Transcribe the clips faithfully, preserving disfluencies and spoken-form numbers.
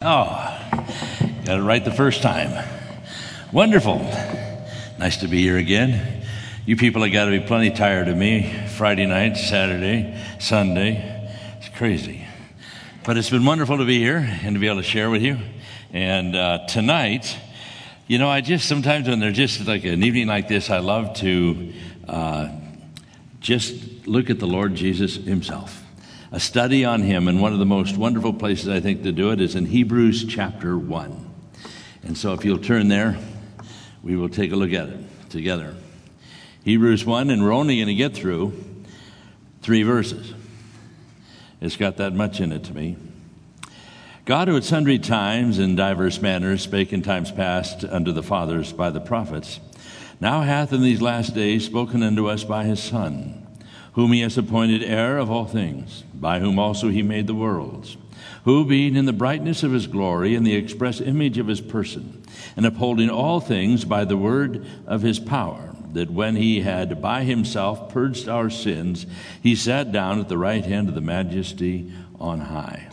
Oh, got it right the first time. Wonderful. Nice to be here again. You people have got to be plenty tired of me. Friday night, Saturday, Sunday. It's crazy. But it's been wonderful to be here and to be able to share with you. And uh, tonight, you know, I just sometimes when there's just like an evening like this, I love to uh, just look at the Lord Jesus himself. A study on him, and one of the most wonderful places I think to do it is in Hebrews chapter one. And so if you'll turn there, we will take a look at it together. Hebrews one, and we're only going to get through three verses. It's got that much in it to me. God, who at sundry times and divers manners spake in times past unto the fathers by the prophets, now hath in these last days spoken unto us by his Son, whom he has appointed heir of all things, by whom also he made the worlds, who being in the brightness of his glory and the express image of his person, and upholding all things by the word of his power, that when he had by himself purged our sins, he sat down at the right hand of the majesty on high.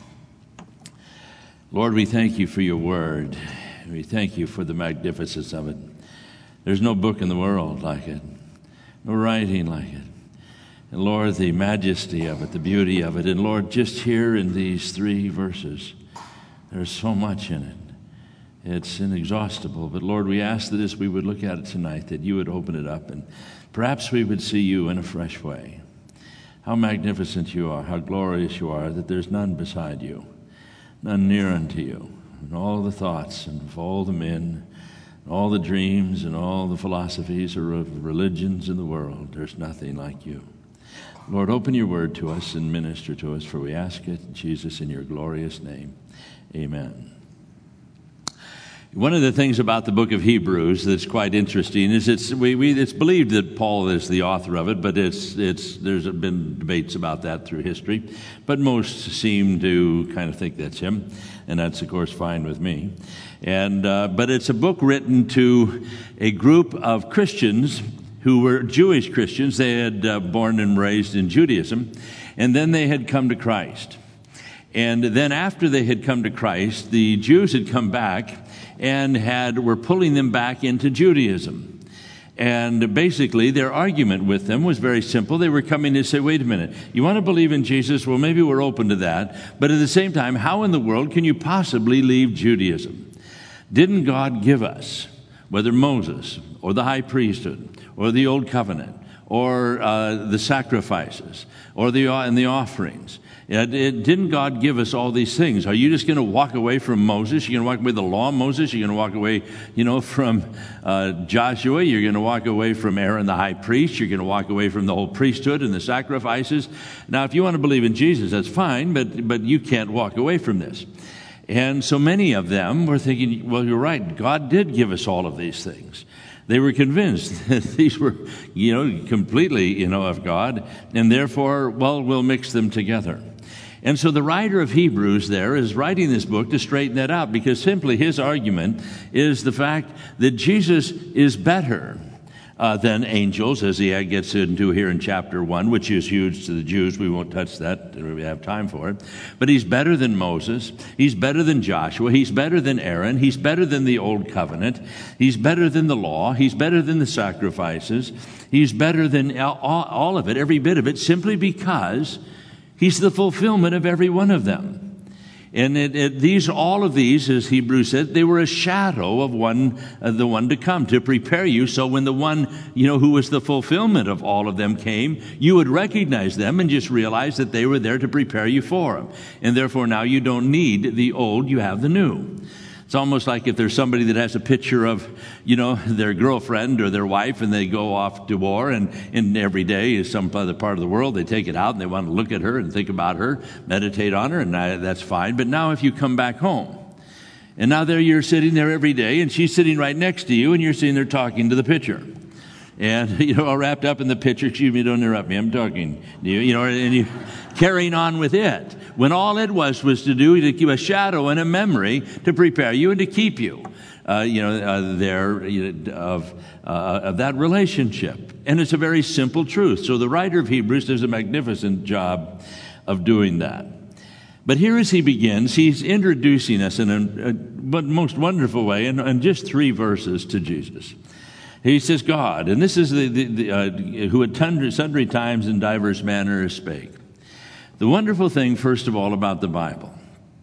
Lord, we thank you for your word. We thank you for the magnificence of it. There's no book in the world like it, no writing like it. And Lord, the majesty of it, the beauty of it. And Lord, just here in these three verses, there's so much in it. It's inexhaustible. But Lord, we ask that as we would look at it tonight, that you would open it up and perhaps we would see you in a fresh way. How magnificent you are, how glorious you are, that there's none beside you, none near unto you. And all the thoughts and of all the men, and all the dreams and all the philosophies or of religions in the world, there's nothing like you. Lord, open your word to us and minister to us, for we ask it, Jesus, in your glorious name. Amen. One of the things about the book of Hebrews that's quite interesting is it's we, we it's believed that Paul is the author of it, but it's it's there's been debates about that through history. But most seem to kind of think that's him, and that's of course fine with me. And uh, but it's a book written to a group of Christians who were Jewish Christians. They had uh, born and raised in Judaism, and then they had come to Christ. And then after they had come to Christ, the Jews had come back and had were pulling them back into Judaism. And basically, their argument with them was very simple. They were coming to say, wait a minute, you want to believe in Jesus? Well, maybe we're open to that. But at the same time, how in the world can you possibly leave Judaism? Didn't God give us, whether Moses or the high priesthood or the old covenant or uh, the sacrifices or the and the offerings, It, it, didn't God give us all these things? Are you just going to walk away from Moses? You're going to walk away from the law of Moses? You're going to walk away, you know, from uh, Joshua? You're going to walk away from Aaron the high priest? You're going to walk away from the whole priesthood and the sacrifices? Now, if you want to believe in Jesus, that's fine, but but you can't walk away from this. And so many of them were thinking, well, you're right. God did give us all of these things. They were convinced that these were, you know, completely, you know, of God, and therefore, well, we'll mix them together. And so the writer of Hebrews there is writing this book to straighten that out, because simply his argument is the fact that Jesus is better uh, than angels, as he gets into here in chapter one, which is huge to the Jews. We won't touch that. We have time for it. But he's better than Moses. He's better than Joshua. He's better than Aaron. He's better than the old covenant. He's better than the law. He's better than the sacrifices. He's better than all, all of it, every bit of it, simply because he's the fulfillment of every one of them. And it, it, these, all of these, as Hebrews said, they were a shadow of one, uh, the one to come, to prepare you. So when the one, you know, who was the fulfillment of all of them came, you would recognize them and just realize that they were there to prepare you for them. And therefore now you don't need the old, you have the new. It's almost like if there's somebody that has a picture of, you know, their girlfriend or their wife, and they go off to war, and, and every day is some other part of the world, they take it out and they want to look at her and think about her, meditate on her, and that's fine. But now if you come back home, and now there you're sitting there every day, and she's sitting right next to you, and you're sitting there talking to the picture. And, you know, all wrapped up in the picture. Excuse me, don't interrupt me, I'm talking to you, you know, and you carrying on with it. When all it was was to do, to keep a shadow and a memory to prepare you and to keep you, uh, you know, uh, there you know, of, uh, of that relationship. And it's a very simple truth. So the writer of Hebrews does a magnificent job of doing that. But here as he begins, he's introducing us in a, a most wonderful way in, in just three verses to Jesus. He says, God, and this is the, the, the uh, who at sundry, sundry times in diverse manners spake. The wonderful thing, first of all, about the Bible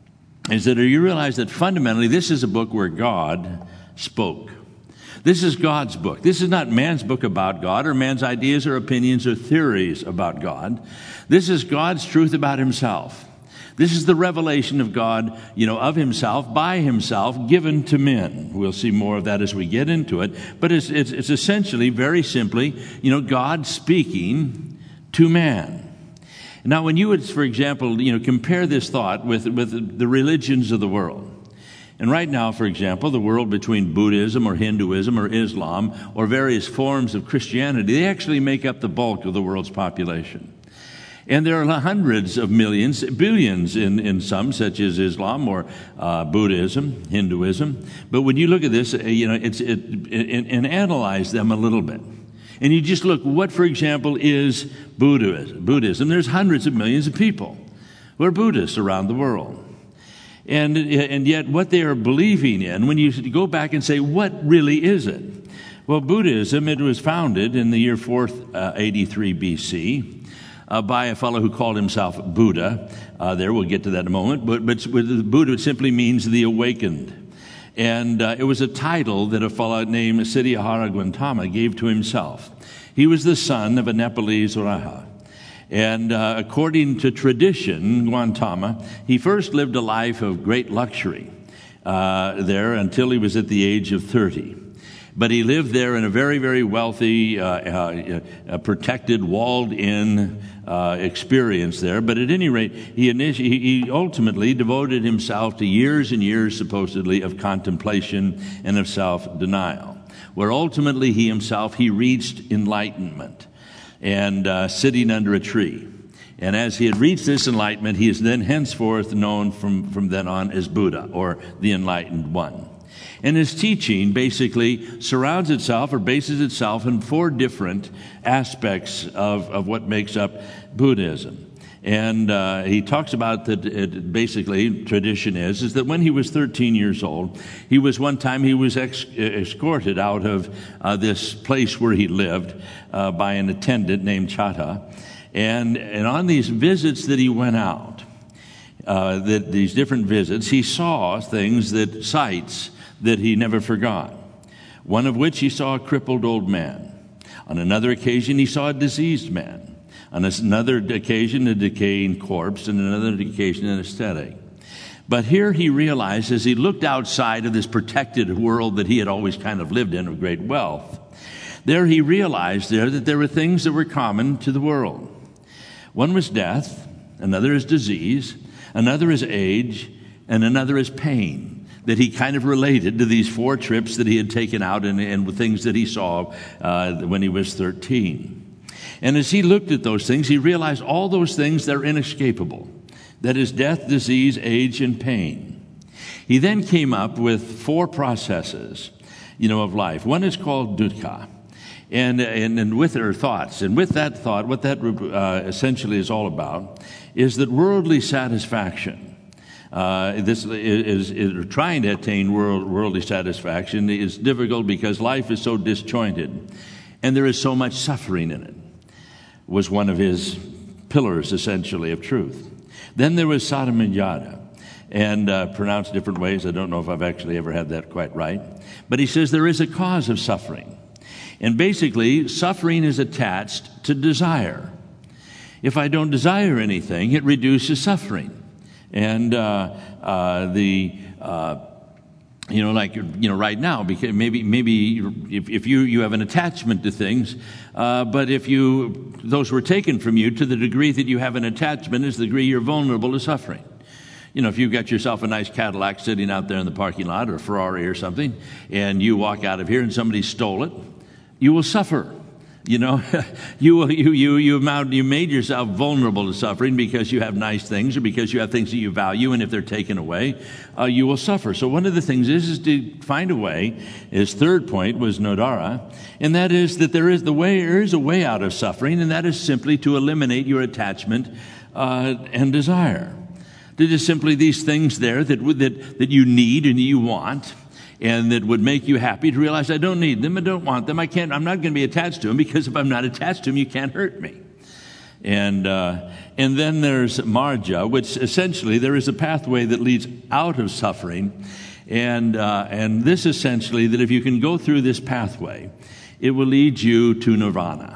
is that you realize that fundamentally this is a book where God spoke. This is God's book. This is not man's book about God or man's ideas or opinions or theories about God. This is God's truth about himself. This is the revelation of God, you know, of himself, by himself, given to men. We'll see more of that as we get into it. But it's, it's, it's essentially, very simply, you know, God speaking to man. Now, when you would, for example, you know, compare this thought with, with the religions of the world. And right now, for example, the world between Buddhism or Hinduism or Islam or various forms of Christianity, they actually make up the bulk of the world's population. And there are hundreds of millions, billions in, in some, such as Islam or uh, Buddhism, Hinduism. But when you look at this, uh, you know, it's it, it, and analyze them a little bit. And you just look, what, for example, is Buddhism? Buddhism. There's hundreds of millions of people who are Buddhists around the world. And, and yet what they are believing in, when you go back and say, what really is it? Well, Buddhism, it was founded in the year four eighty-three B C, Uh, by a fellow who called himself Buddha. Uh, there, we'll get to that in a moment. But, but Buddha simply means the awakened. And uh, it was a title that a fellow named Siddhara Gautama gave to himself. He was the son of a Nepalese Raja. And uh, according to tradition, Gautama, he first lived a life of great luxury uh, there until he was at the age of thirty. But he lived there in a very, very wealthy, uh, uh, uh, protected, walled-in uh, experience there. But at any rate, he, initi- he ultimately devoted himself to years and years, supposedly, of contemplation and of self-denial, where ultimately he himself, he reached enlightenment and uh, sitting under a tree. And as he had reached this enlightenment, he is then henceforth known from, from then on as Buddha, or the Enlightened One. And his teaching basically surrounds itself or bases itself in four different aspects of, of what makes up Buddhism. And uh, he talks about that it basically, tradition is, is that when he was thirteen years old, he was one time, he was ex- escorted out of uh, this place where he lived uh, by an attendant named Chata. And, and on these visits that he went out, uh, that these different visits, he saw things that, sights, that he never forgot. One of which he saw a crippled old man. On another occasion, he saw a diseased man. On another occasion, a decaying corpse. And another occasion, an ascetic. But here he realized, as he looked outside of this protected world that he had always kind of lived in of great wealth, there he realized there that there were things that were common to the world. One was death, another is disease, another is age, and another is pain. That he kind of related to these four trips that he had taken out and, and things that he saw uh, when he was thirteen. And as he looked at those things, he realized all those things that are inescapable. That is death, disease, age, and pain. He then came up with four processes, you know, of life. One is called dukkha. And, and, and with her thoughts. And with that thought, what that uh, essentially is all about is that worldly satisfaction, Uh, this is, is, is trying to attain world, worldly satisfaction is difficult because life is so disjointed and there is so much suffering in it, was one of his pillars, essentially, of truth. Then there was Saddhammayada, and uh, pronounced different ways. I don't know if I've actually ever had that quite right. But he says there is a cause of suffering. And basically, suffering is attached to desire. If I don't desire anything, it reduces suffering. And uh, uh, the, uh, you know, like, you know, right now, because maybe maybe if, if you, you have an attachment to things, uh, but if you, those were taken from you to the degree that you have an attachment is the degree you're vulnerable to suffering. You know, if you've got yourself a nice Cadillac sitting out there in the parking lot or a Ferrari or something, and you walk out of here and somebody stole it, you will suffer. You know, you you you you amount, you made yourself vulnerable to suffering because you have nice things or because you have things that you value, and if they're taken away, uh, you will suffer. So one of the things is is to find a way. His third point was Nodara, and that is that there is the way there is a way out of suffering, and that is simply to eliminate your attachment uh, and desire. They're just simply these things there that, that, that you need and you want, and that would make you happy to realize I don't need them, I don't want them, I can't, I'm not going to be attached to them, because if I'm not attached to them, you can't hurt me. And uh, and then there's marja, which essentially there is a pathway that leads out of suffering. And uh, and this essentially, that if you can go through this pathway, it will lead you to nirvana.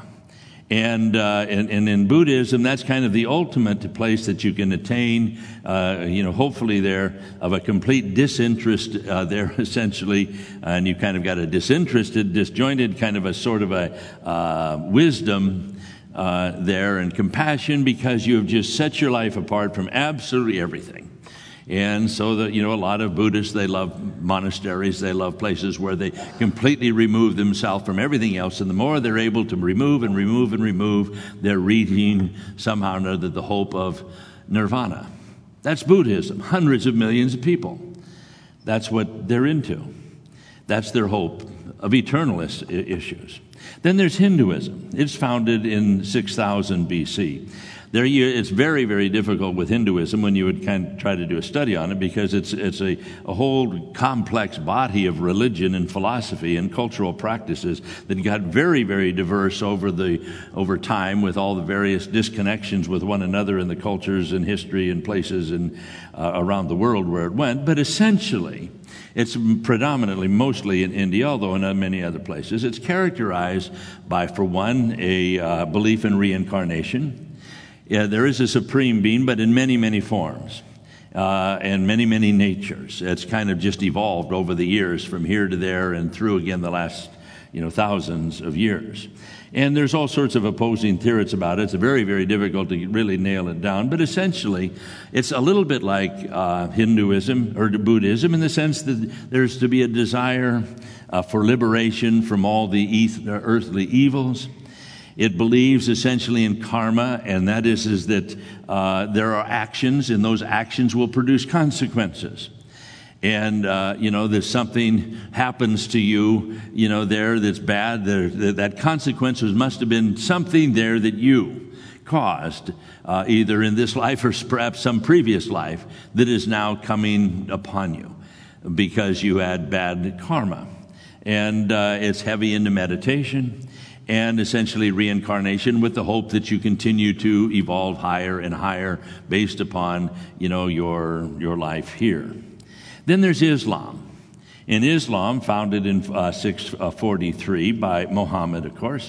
And, uh, and and in Buddhism, that's kind of the ultimate place that you can attain, uh, you know, hopefully there, of a complete disinterest uh, there, essentially. And you kind of got a disinterested, disjointed kind of a sort of a uh, wisdom Uh, there, and compassion, because you have just set your life apart from absolutely everything. And so that, you know, a lot of Buddhists, they love monasteries, they love places where they completely remove themselves from everything else. And the more they're able to remove and remove and remove, they're reaching somehow or another the hope of nirvana. That's Buddhism. Hundreds of millions of people. That's what they're into. That's their hope of eternal is- issues. Then there's Hinduism. It's founded in six thousand B C. There, you, it's very, very difficult with Hinduism when you would kind of try to do a study on it, because it's it's a, a whole complex body of religion and philosophy and cultural practices that got very, very diverse over the over time, with all the various disconnections with one another in the cultures and history and places and uh, around the world where it went. But essentially, it's predominantly, mostly in India, although in many other places. It's characterized by, for one, a uh, belief in reincarnation. Yeah, there is a supreme being, but in many, many forms, uh, and many, many natures. It's kind of just evolved over the years, from here to there and through again the last, you know, thousands of years. And there's all sorts of opposing theories about it. It's very, very difficult to really nail it down. But essentially, it's a little bit like uh, Hinduism or Buddhism, in the sense that there's to be a desire uh, for liberation from all the eth- earthly evils. It believes essentially in karma, and that is, is that uh, there are actions, and those actions will produce consequences. And, uh, you know, there's something happens to you, you know, there that's bad, there, that, that consequences must have been something there that you caused, uh, either in this life or perhaps some previous life, that is now coming upon you because you had bad karma. And uh, it's heavy into meditation and essentially reincarnation, with the hope that you continue to evolve higher and higher based upon, you know, your your life here. Then there's Islam. In Islam, founded in uh, six forty-three by Muhammad, of course,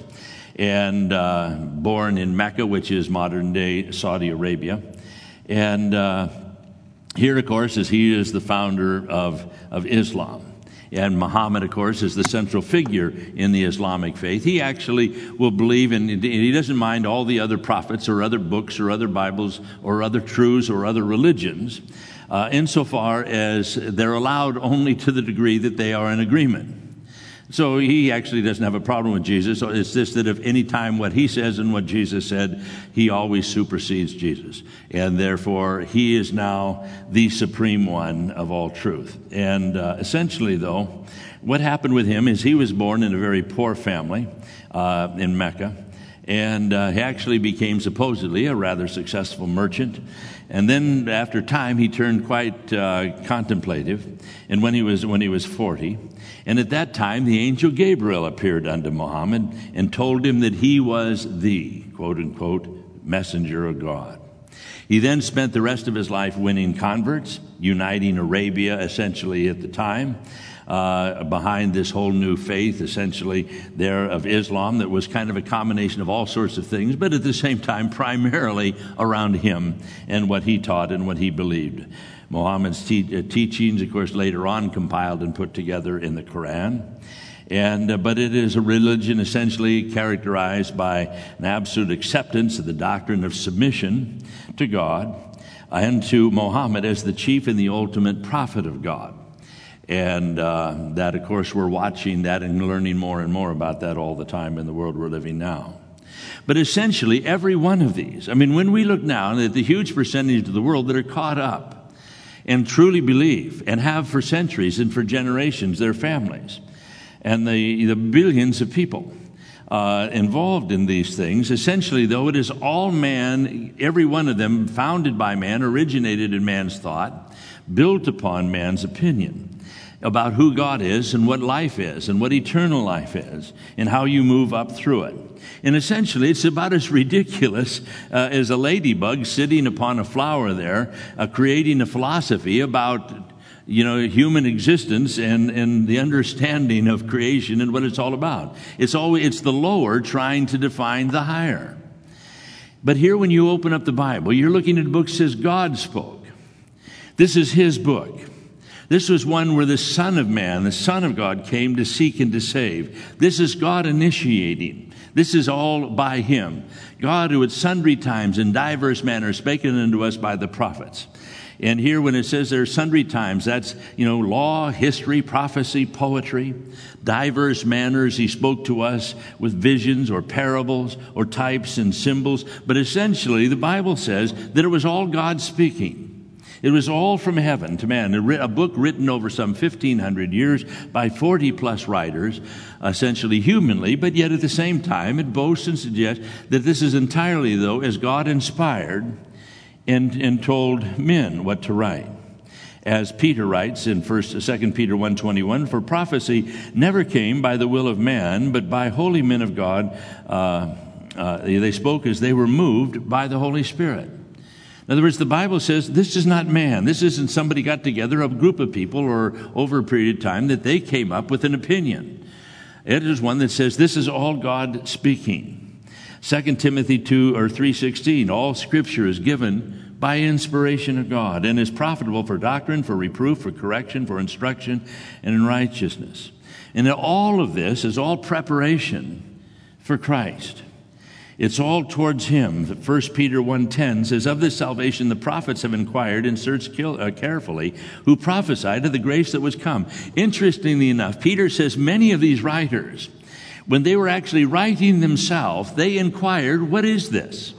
and uh, born in Mecca, which is modern-day Saudi Arabia. And uh, here, of course, is he is the founder of, of Islam. And Muhammad, of course, is the central figure in the Islamic faith. He actually will believe in, he doesn't mind all the other prophets or other books or other Bibles or other truths or other religions, uh, insofar as they're allowed only to the degree that they are in agreement. So he actually doesn't have a problem with Jesus. So it's just that if any time what he says and what Jesus said, he always supersedes Jesus. And therefore, he is now the supreme one of all truth. And uh, essentially, though, what happened with him is he was born in a very poor family uh, in Mecca. And uh, he actually became supposedly a rather successful merchant. And then after time, he turned quite uh, contemplative. And when he was when he was forty, and at that time, the angel Gabriel appeared unto Muhammad and told him that he was the, quote unquote, messenger of God. He then spent the rest of his life winning converts, uniting Arabia essentially at the time, uh, behind this whole new faith, essentially there of Islam, that was kind of a combination of all sorts of things, but at the same time primarily around him and what he taught and what he believed. Muhammad's te- uh, teachings, of course, later on compiled and put together in the Quran. And, uh, but it is a religion essentially characterized by an absolute acceptance of the doctrine of submission to God and to Muhammad as the chief and the ultimate prophet of God. And uh, that, of course, we're watching that and learning more and more about that all the time in the world we're living now. But essentially, every one of these, I mean, when we look now at the huge percentage of the world that are caught up and truly believe and have for centuries and for generations their families, and the, the billions of people uh, involved in these things. Essentially, though, it is all man, every one of them founded by man, originated in man's thought, built upon man's opinion about who God is and what life is and what eternal life is and how you move up through it. And essentially, it's about as ridiculous uh, as a ladybug sitting upon a flower there, uh, creating a philosophy about, you know, human existence and, and the understanding of creation and what it's all about. It's always, it's the lower trying to define the higher. But here, when you open up the Bible, you're looking at a book that says God spoke. This is his book. This was one where the Son of Man, the Son of God, came to seek and to save. This is God initiating. This is all by him. God, who at sundry times in diverse manners spoken unto us by the prophets. And here when it says there are sundry times, that's, you know, law, history, prophecy, poetry, diverse manners. He spoke to us with visions or parables or types and symbols. But essentially, the Bible says that it was all God speaking. It was all from heaven to man, a book written over some fifteen hundred years by forty plus writers, essentially humanly, but yet at the same time it boasts and suggests that this is entirely, though, as God inspired and, and told men what to write. As Peter writes in First, Second Peter one twenty-one, for prophecy never came by the will of man, but by holy men of God. Uh, uh, they spoke as they were moved by the Holy Spirit. In other words, the Bible says this is not man. This isn't somebody got together, a group of people, or over a period of time that they came up with an opinion. It is one that says this is all God speaking. Second Timothy two or three sixteen, all Scripture is given by inspiration of God and is profitable for doctrine, for reproof, for correction, for instruction, and in righteousness. And all of this is all preparation for Christ. It's all towards him. First Peter one ten says, of this salvation the prophets have inquired and searched carefully, who prophesied of the grace that was come. Interestingly enough, Peter says many of these writers, when they were actually writing themselves, they inquired, what is this?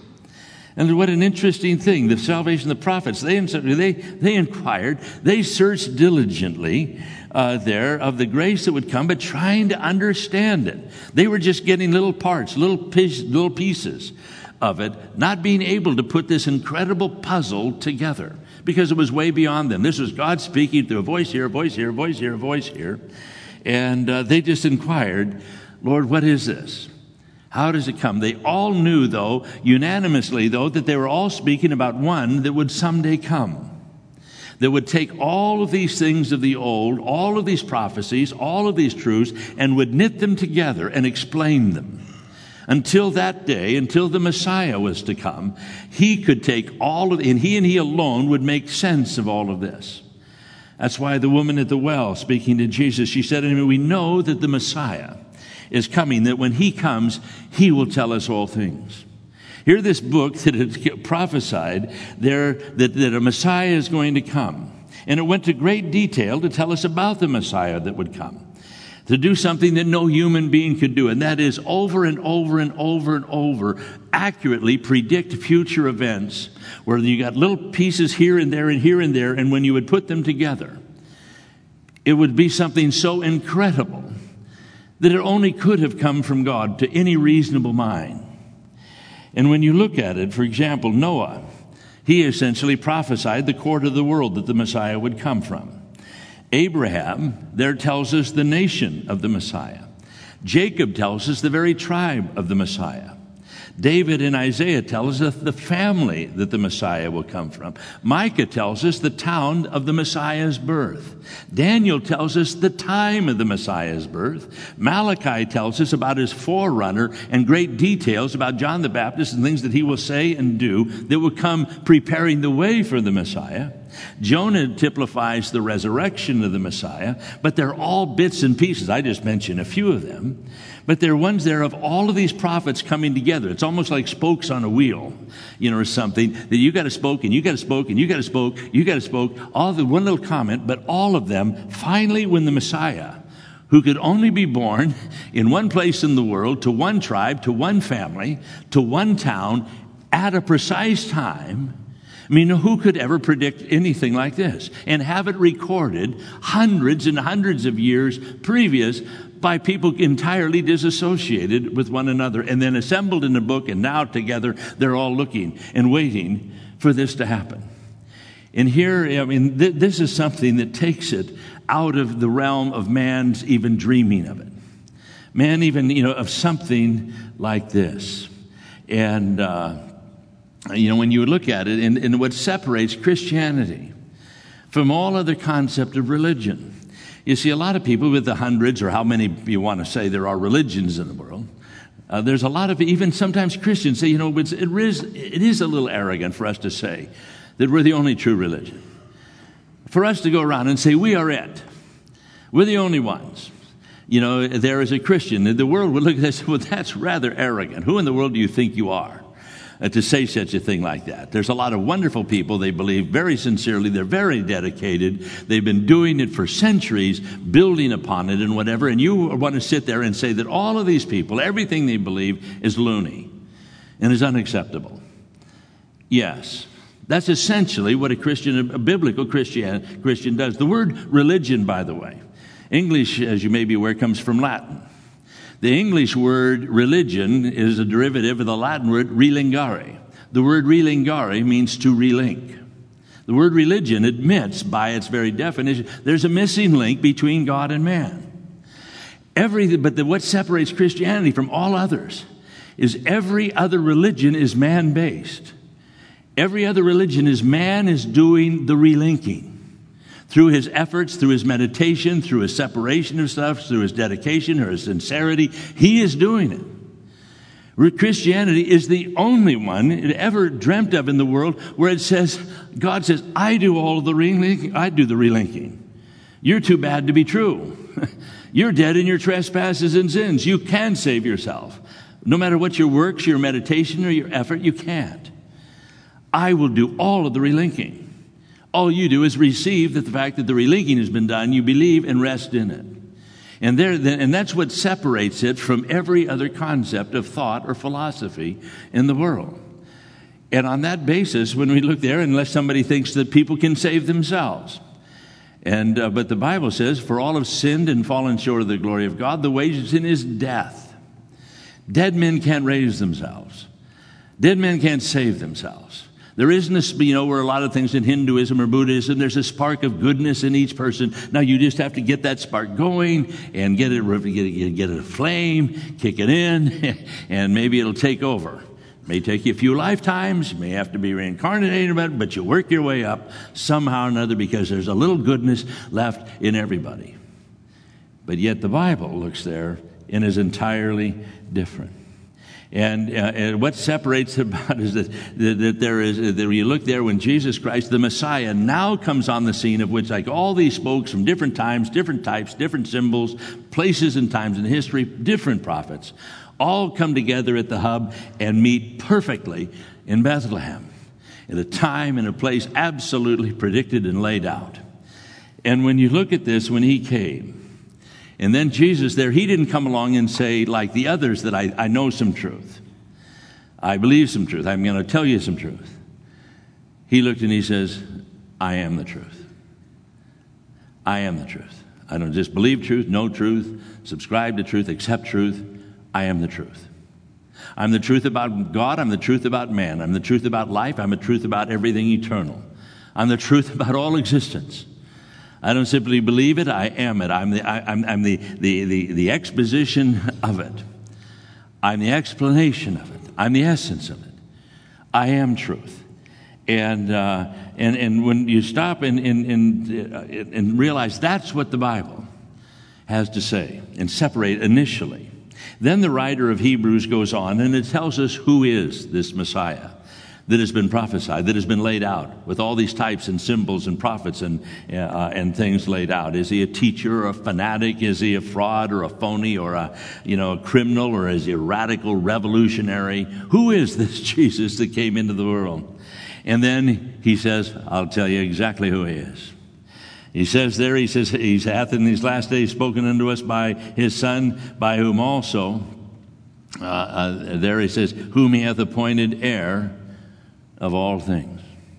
And what an interesting thing, the salvation of the prophets, they, they, they inquired, they searched diligently uh, there of the grace that would come, but trying to understand it. They were just getting little parts, little, piece, little pieces of it, not being able to put this incredible puzzle together because it was way beyond them. This was God speaking through a voice here, a voice here, a voice here, a voice here. And uh, they just inquired, Lord, what is this? How does it come? They all knew, though, unanimously, though, that they were all speaking about one that would someday come, that would take all of these things of the old, all of these prophecies, all of these truths, and would knit them together and explain them. Until that day, until the Messiah was to come, he could take all of, and he and he alone would make sense of all of this. That's why the woman at the well, speaking to Jesus, she said to him, we know that the Messiah is coming, that when he comes, he will tell us all things. Here, this book that had prophesied there that, that a Messiah is going to come. And it went to great detail to tell us about the Messiah that would come, to do something that no human being could do, and that is over and over and over and over accurately predict future events where you got little pieces here and there and here and there, and when you would put them together, it would be something so incredible that it only could have come from God to any reasonable mind. And when you look at it, for example, Noah, he essentially prophesied the court of the world that the Messiah would come from. Abraham there tells us the nation of the Messiah. Jacob tells us the very tribe of the Messiah. David in Isaiah tells us the family that the Messiah will come from. Micah tells us the town of the Messiah's birth. Daniel tells us the time of the Messiah's birth. Malachi tells us about his forerunner and great details about John the Baptist and things that he will say and do that will come preparing the way for the Messiah. Jonah typifies the resurrection of the Messiah, but they're all bits and pieces. I just mentioned a few of them. But there are ones there of all of these prophets coming together. It's almost like spokes on a wheel, you know, or something, that you got to spoke and you got to spoke and you got to spoke, you got to spoke, all the one little comment, but all of them finally when the Messiah, who could only be born in one place in the world, to one tribe, to one family, to one town, at a precise time, I mean, who could ever predict anything like this and have it recorded hundreds and hundreds of years previous by people entirely disassociated with one another and then assembled in a book, and now together they're all looking and waiting for this to happen. And here, I mean, th- this is something that takes it out of the realm of man's even dreaming of it. Man even, you know, of something like this. And, uh, you know, when you look at it, and, and what separates Christianity from all other concept of religion. You see, a lot of people with the hundreds, or how many you want to say there are religions in the world, uh, there's a lot of, even sometimes Christians say, you know, it's, it, is, it is a little arrogant for us to say that we're the only true religion. For us to go around and say, we are it. We're the only ones. You know, there is a Christian. The world would look at this and say, well, that's rather arrogant. Who in the world do you think you are? Uh, to say such a thing like that. There's a lot of wonderful people. They believe very sincerely. They're very dedicated. They've been doing it for centuries, building upon it and whatever. And you want to sit there and say that all of these people, everything they believe is loony and is unacceptable. Yes, that's essentially what a Christian, a biblical Christian, Christian does. The word religion, by the way, English, as you may be aware, comes from Latin. The English word religion is a derivative of the Latin word relingare. The word relingare means to relink. The word religion admits, by its very definition, there's a missing link between God and man. Every, but the, what separates Christianity from all others is every other religion is man-based. Every other religion is man is doing the relinking. Through his efforts, through his meditation, through his separation of stuff, through his dedication or his sincerity, he is doing it. Christianity is the only one it ever dreamt of in the world where it says, God says, I do all of the relinking, I do the relinking. You're too bad to be true. You're dead in your trespasses and sins. You can save yourself. No matter what your works, your meditation, or your effort, you can't. I will do all of the relinking. All you do is receive that the fact that the relinking has been done, you believe and rest in it. And there, and that's what separates it from every other concept of thought or philosophy in the world. And on that basis, when we look there, unless somebody thinks that people can save themselves. And uh, but the Bible says, for all have sinned and fallen short of the glory of God, the wages of sin is death. Dead men can't raise themselves. Dead men can't save themselves. There isn't this, you know, where a lot of things in Hinduism or Buddhism, there's a spark of goodness in each person. Now you just have to get that spark going and get it, get it, get it aflame, kick it in, and maybe it'll take over. It may take you a few lifetimes, you may have to be reincarnated, but you work your way up somehow or another because there's a little goodness left in everybody. But yet the Bible looks there and is entirely different. And, uh, and what separates it about is that, that, that there is, that you look there when Jesus Christ, the Messiah, now comes on the scene, of which like all these folks from different times, different types, different symbols, places and times in history, different prophets, all come together at the hub and meet perfectly in Bethlehem, at a time and a place absolutely predicted and laid out. And when you look at this, when he came, and then Jesus there, he didn't come along and say, like the others, that I, I know some truth. I believe some truth. I'm going to tell you some truth. He looked and he says, I am the truth. I am the truth. I don't just believe truth, know truth, subscribe to truth, accept truth. I am the truth. I'm the truth about God. I'm the truth about man. I'm the truth about life. I'm the truth about everything eternal. I'm the truth about all existence. I don't simply believe it, I am it. I'm the, I, I'm, I'm the, the, the, the exposition of it. I'm the explanation of it. I'm the essence of it. I am truth. And uh, and, and when you stop and, and, and, uh, and realize that's what the Bible has to say and separate initially, then the writer of Hebrews goes on and it tells us who is this Messiah that has been prophesied, that has been laid out with all these types and symbols and prophets and uh, and things laid out. Is he a teacher or a fanatic? Is he a fraud or a phony or a you know a criminal, or is he a radical revolutionary? Who is this Jesus that came into the world? And then he says, I'll tell you exactly who he is. He says there, he says, he hath in these last days spoken unto us by his Son, by whom also, uh, uh, there he says, whom he hath appointed heir of all things.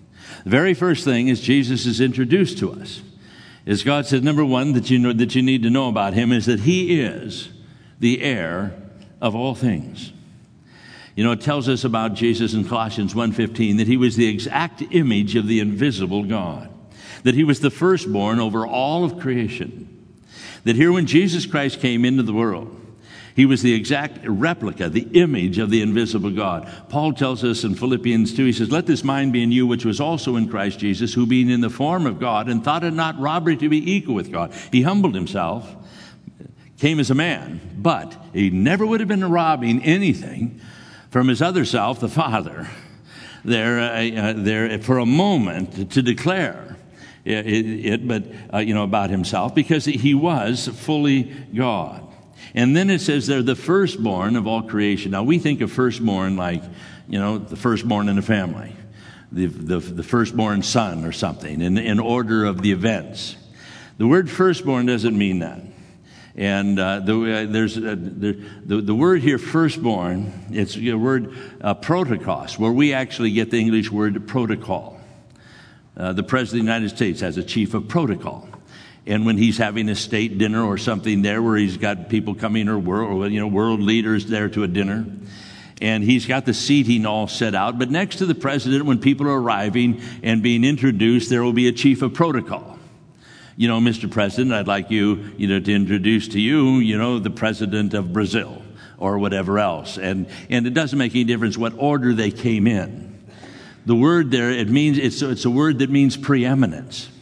The very first thing is Jesus is introduced to us. As God says, number one that you know that you need to know about him is that he is the heir of all things. You know, it tells us about Jesus in Colossians one fifteen that he was the exact image of the invisible God, that he was the firstborn over all of creation, that here when Jesus Christ came into the world, he was the exact replica, the image of the invisible God. Paul tells us in Philippians two, he says, let this mind be in you, which was also in Christ Jesus, who being in the form of God, and thought it not robbery to be equal with God. He humbled himself, came as a man, but he never would have been robbing anything from his other self, the Father, there, uh, there for a moment to declare it, it but uh, you know, about himself, because he was fully God. And then it says they're the firstborn of all creation. Now we think of firstborn like, you know, the firstborn in a family, the the, the firstborn son or something, in, in order of the events. The word firstborn doesn't mean that. And uh, the, uh, there's uh, the, the the word here, firstborn. It's a word uh, protokos, where we actually get the English word protocol. Uh, the President of the United States has a chief of protocol, and when he's having a state dinner or something there, where he's got people coming or world, you know, world leaders there to a dinner, and he's got the seating all set out. But next to the president, when people are arriving and being introduced, there will be a chief of protocol. You know, Mister President, I'd like you, you know, to introduce to you, you know, the president of Brazil or whatever else. And and it doesn't make any difference what order they came in. The word there, it means it's it's a word that means preeminence.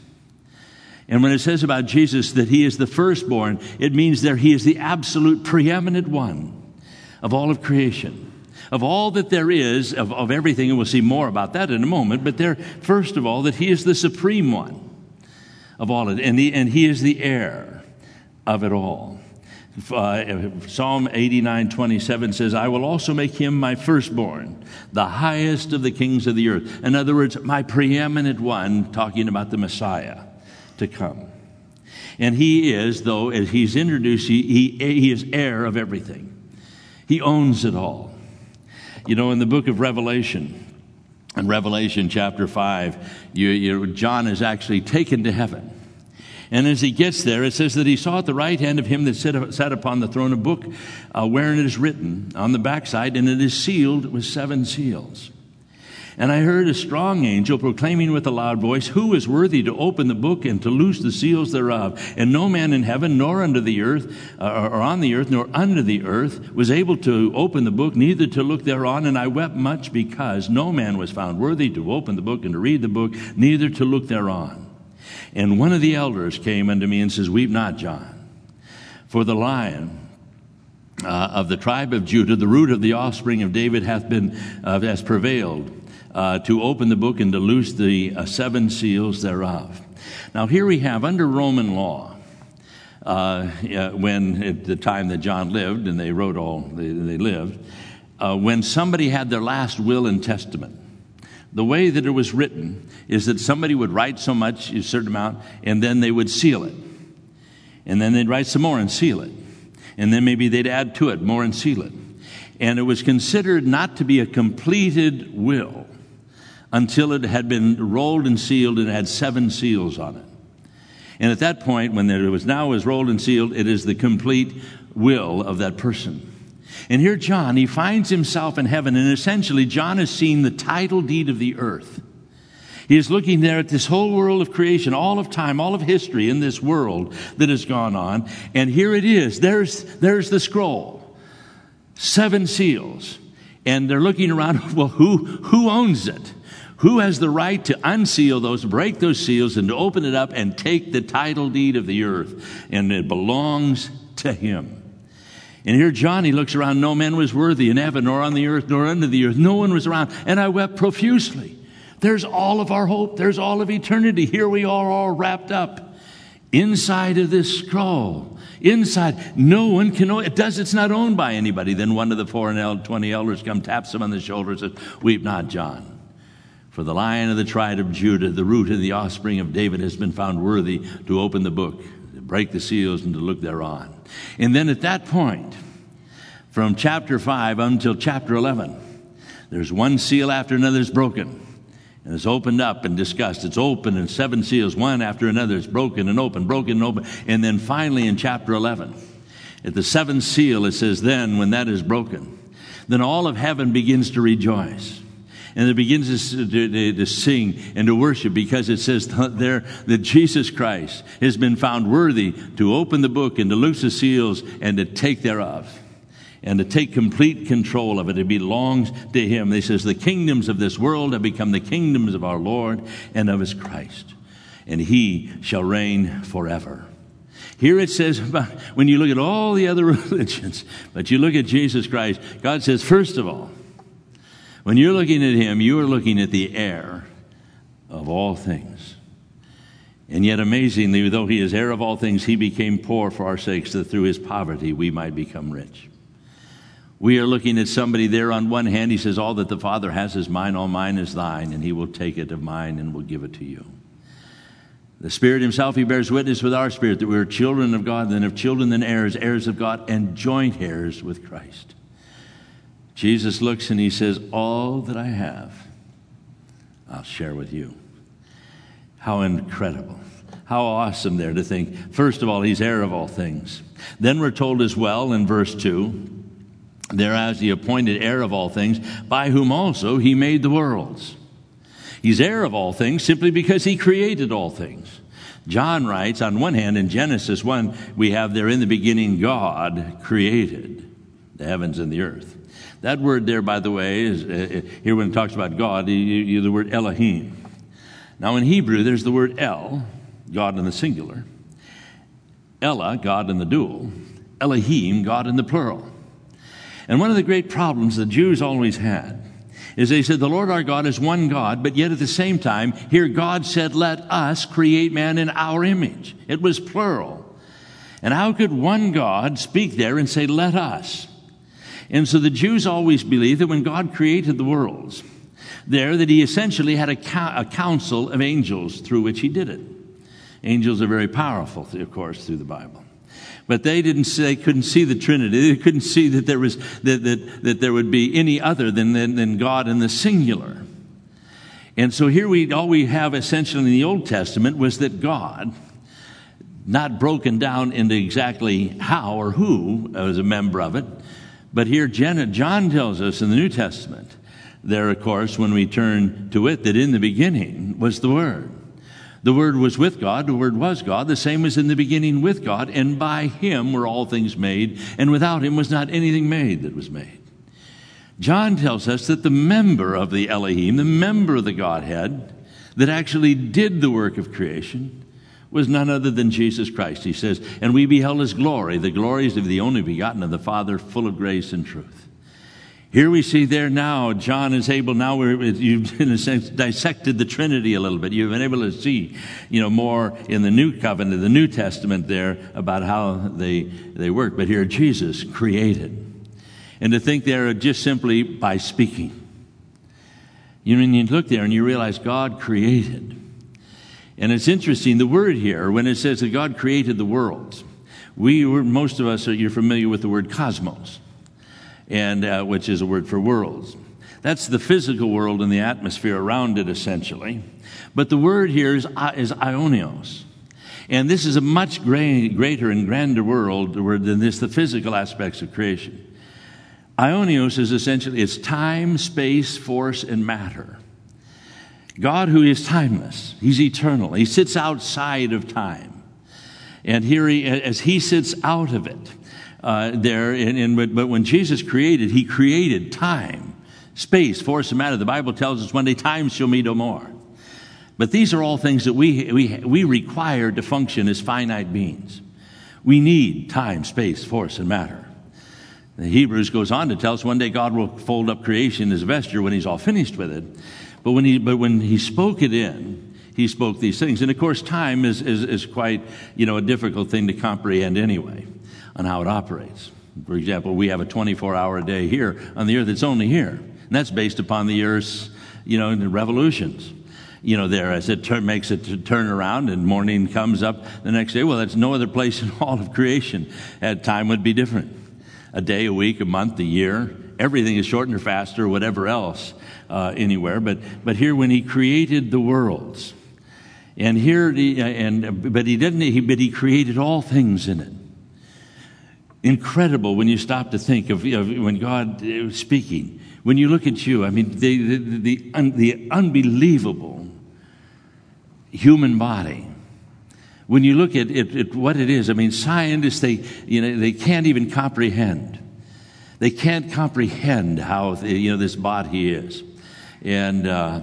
And when it says about Jesus that he is the firstborn, it means that he is the absolute preeminent one of all of creation, of all that there is, of, of everything. And we'll see more about that in a moment. But there, first of all, that he is the supreme one of all of it, and he, and he is the heir of it all. Uh, Psalm eighty-nine twenty-seven says, I will also make him my firstborn, the highest of the kings of the earth. In other words, my preeminent one, talking about the Messiah to come. And he is, though, as he's introduced, he, he, he is heir of everything. He owns it all. You know, in the book of Revelation, in Revelation chapter five, you, you, John is actually taken to heaven. And as he gets there, it says that he saw at the right hand of him that sat, sat upon the throne a book uh, wherein it is written on the backside, and it is sealed with seven seals. And I heard a strong angel proclaiming with a loud voice, who is worthy to open the book and to loose the seals thereof? And no man in heaven, nor under the earth, uh, or on the earth, nor under the earth, was able to open the book, neither to look thereon. And I wept much, because no man was found worthy to open the book and to read the book, neither to look thereon. And one of the elders came unto me and says, weep not, John, for the Lion uh, of the tribe of Judah, the root of the offspring of David, hath been uh, has prevailed uh, to open the book and to loose the uh, seven seals thereof. Now here we have, under Roman law, uh, uh, when at the time that John lived, and they wrote all they, they lived, uh, when somebody had their last will and testament, the way that it was written is that somebody would write so much, a certain amount, and then they would seal it. And then they'd write some more and seal it. And then maybe they'd add to it more and seal it. And it was considered not to be a completed will until it had been rolled and sealed and had seven seals on it. And at that point, when it was now was rolled and sealed, it is the complete will of that person. And here John, he finds himself in heaven, and essentially John has seen the title deed of the earth. He is looking there at this whole world of creation, all of time, all of history in this world that has gone on. And here it is. There's, there's the scroll. Seven seals. And they're looking around, well, who, who owns it? Who has the right to unseal those, break those seals, and to open it up and take the title deed of the earth? And it belongs to him. And here John, he looks around. No man was worthy in heaven, nor on the earth, nor under the earth. No one was around. And I wept profusely. There's all of our hope. There's all of eternity. Here we are, all wrapped up inside of this scroll. Inside. No one can know. It does. It's not owned by anybody. Then one of the four and twenty elders come, taps him on the shoulder, and says, weep not, John. For the Lion of the tribe of Judah, the root of the offspring of David, has been found worthy to open the book, to break the seals, and to look thereon. And then at that point, from chapter five until chapter eleven, there's one seal after another is broken. And it's opened up and discussed. It's open and seven seals, one after another. It's broken and open, broken and open. And then finally in chapter eleven, at the seventh seal, it says, then when that is broken, then all of heaven begins to rejoice. And it begins to, to, to sing and to worship, because it says there that Jesus Christ has been found worthy to open the book and to loose the seals and to take thereof, and to take complete control of it. It belongs to him. He says the kingdoms of this world have become the kingdoms of our Lord and of his Christ, and he shall reign forever. Here it says, when you look at all the other religions, but you look at Jesus Christ, God says, first of all, when you're looking at him, you are looking at the heir of all things. And yet, amazingly, though he is heir of all things, he became poor for our sakes, that through his poverty we might become rich. We are looking at somebody there. On one hand, he says, all that the Father has is mine, all mine is thine, and he will take it of mine and will give it to you. The Spirit himself, he bears witness with our spirit that we are children of God, then if children, then heirs, heirs of God, and joint heirs with Christ. Jesus looks and he says, all that I have, I'll share with you. How incredible. How awesome there to think, first of all, he's heir of all things. Then we're told as well in verse two, thereas the appointed heir of all things, by whom also he made the worlds. He's heir of all things simply because he created all things. John writes, on one hand, in Genesis one, we have there, in the beginning God created the heavens and the earth. That word there, by the way, is uh, here when it talks about God, you, you, the word Elohim. Now in Hebrew, there's the word El, God in the singular, Ella, God in the dual, Elohim, God in the plural. And one of the great problems the Jews always had is they said the Lord our God is one God, but yet at the same time, here God said, let us create man in our image. It was plural. And how could one God speak there and say, let us? And so the Jews always believed that when God created the worlds there, that he essentially had a, co- a council of angels through which he did it. Angels are very powerful, of course, through the Bible. But they didn't see, they couldn't see the Trinity. They couldn't see that there was that that, that there would be any other than, than than God in the singular. And so here we all we have essentially in the Old Testament was that God, not broken down into exactly how or who was a member of it, but here John tells us in the New Testament, there of course when we turn to it, that in the beginning was the Word. The Word was with God, the Word was God, the same was in the beginning with God, and by him were all things made, and without him was not anything made that was made. John tells us that the member of the Elohim, the member of the Godhead, that actually did the work of creation, was none other than Jesus Christ. He says, and we beheld his glory, the glories of the only begotten of the Father, full of grace and truth. Here we see there now, John is able, now we're, you've in a sense dissected the Trinity a little bit. You've been able to see, you know, more in the New Covenant, the New Testament there about how they, they work. But here Jesus created. And to think there just simply by speaking. You know, when you look there and you realize God created. And it's interesting, the word here, when it says that God created the worlds, we were, most of us, are, you're familiar with the word cosmos. And uh, which is a word for worlds. That's the physical world and the atmosphere around it, essentially. But the word here is, uh, is aionios. And this is a much great, greater and grander world than this, the physical aspects of creation. Aionios is essentially, it's time, space, force, and matter. God, who is timeless, he's eternal. He sits outside of time. And here, he, as he sits out of it, Uh, there, and, and but, but when Jesus created, he created time, space, force, and matter. The Bible tells us one day time shall be no more. But these are all things that we we we require to function as finite beings. We need time, space, force, and matter. The Hebrews goes on to tell us one day God will fold up creation as a vesture when he's all finished with it. But when he but when he spoke it in, he spoke these things. And of course, time is is, is quite you know a difficult thing to comprehend anyway. On how it operates. For example, we have a twenty-four hour day here on the earth. It's only here. And that's based upon the earth's, you know, the revolutions. You know, there as it tur- makes it to turn around and morning comes up the next day. Well, that's no other place in all of creation. At time would be different. A day, a week, a month, a year. everything is shortened or faster or whatever else uh, anywhere. But but here, when he created the worlds, and here the, and but he didn't. He but he created all things in it. Incredible when you stop to think of, of when God was speaking. When you look at you, I mean, the the the, un, the unbelievable human body. When you look at, at, at what it is, I mean, scientists, they, you know, they can't even comprehend. They can't comprehend how, you know, this body is. And, uh,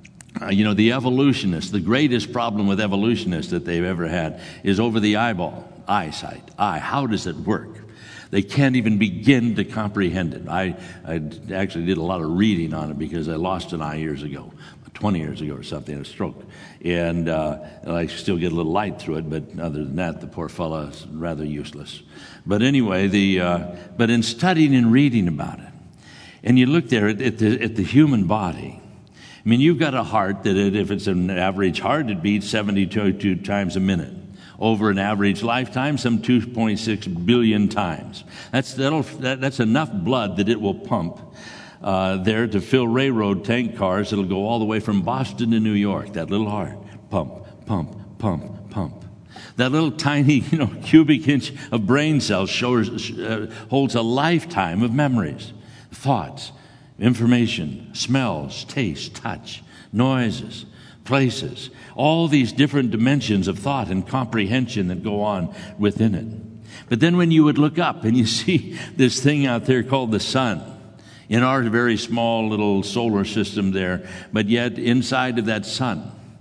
you know, the evolutionists, the greatest problem with evolutionists that they've ever had is over the eyeball, eyesight, eye. How does it work? They can't even begin to comprehend it. I, I actually did a lot of reading on it because I lost an eye years ago. twenty years ago or something, a stroke. And, uh, and I still get a little light through it, but other than that, the poor fellow is rather useless. But anyway, the uh, but in studying and reading about it, and you look there at, at, the, at the human body, I mean, you've got a heart that it, if it's an average heart, it beats seventy-two times a minute. Over an average lifetime, some two point six billion times. That's, that'll, that, that's enough blood that it will pump Uh, there to fill railroad tank cars. It'll go all the way from Boston to New York. That little heart, pump, pump, pump, pump. That little tiny, you know, cubic inch of brain cells shows, uh, holds a lifetime of memories, thoughts, information, smells, taste, touch, noises, places, all these different dimensions of thought and comprehension that go on within it. But then when you would look up and you see this thing out there called the sun, in our very small little solar system there, but yet inside of that sun,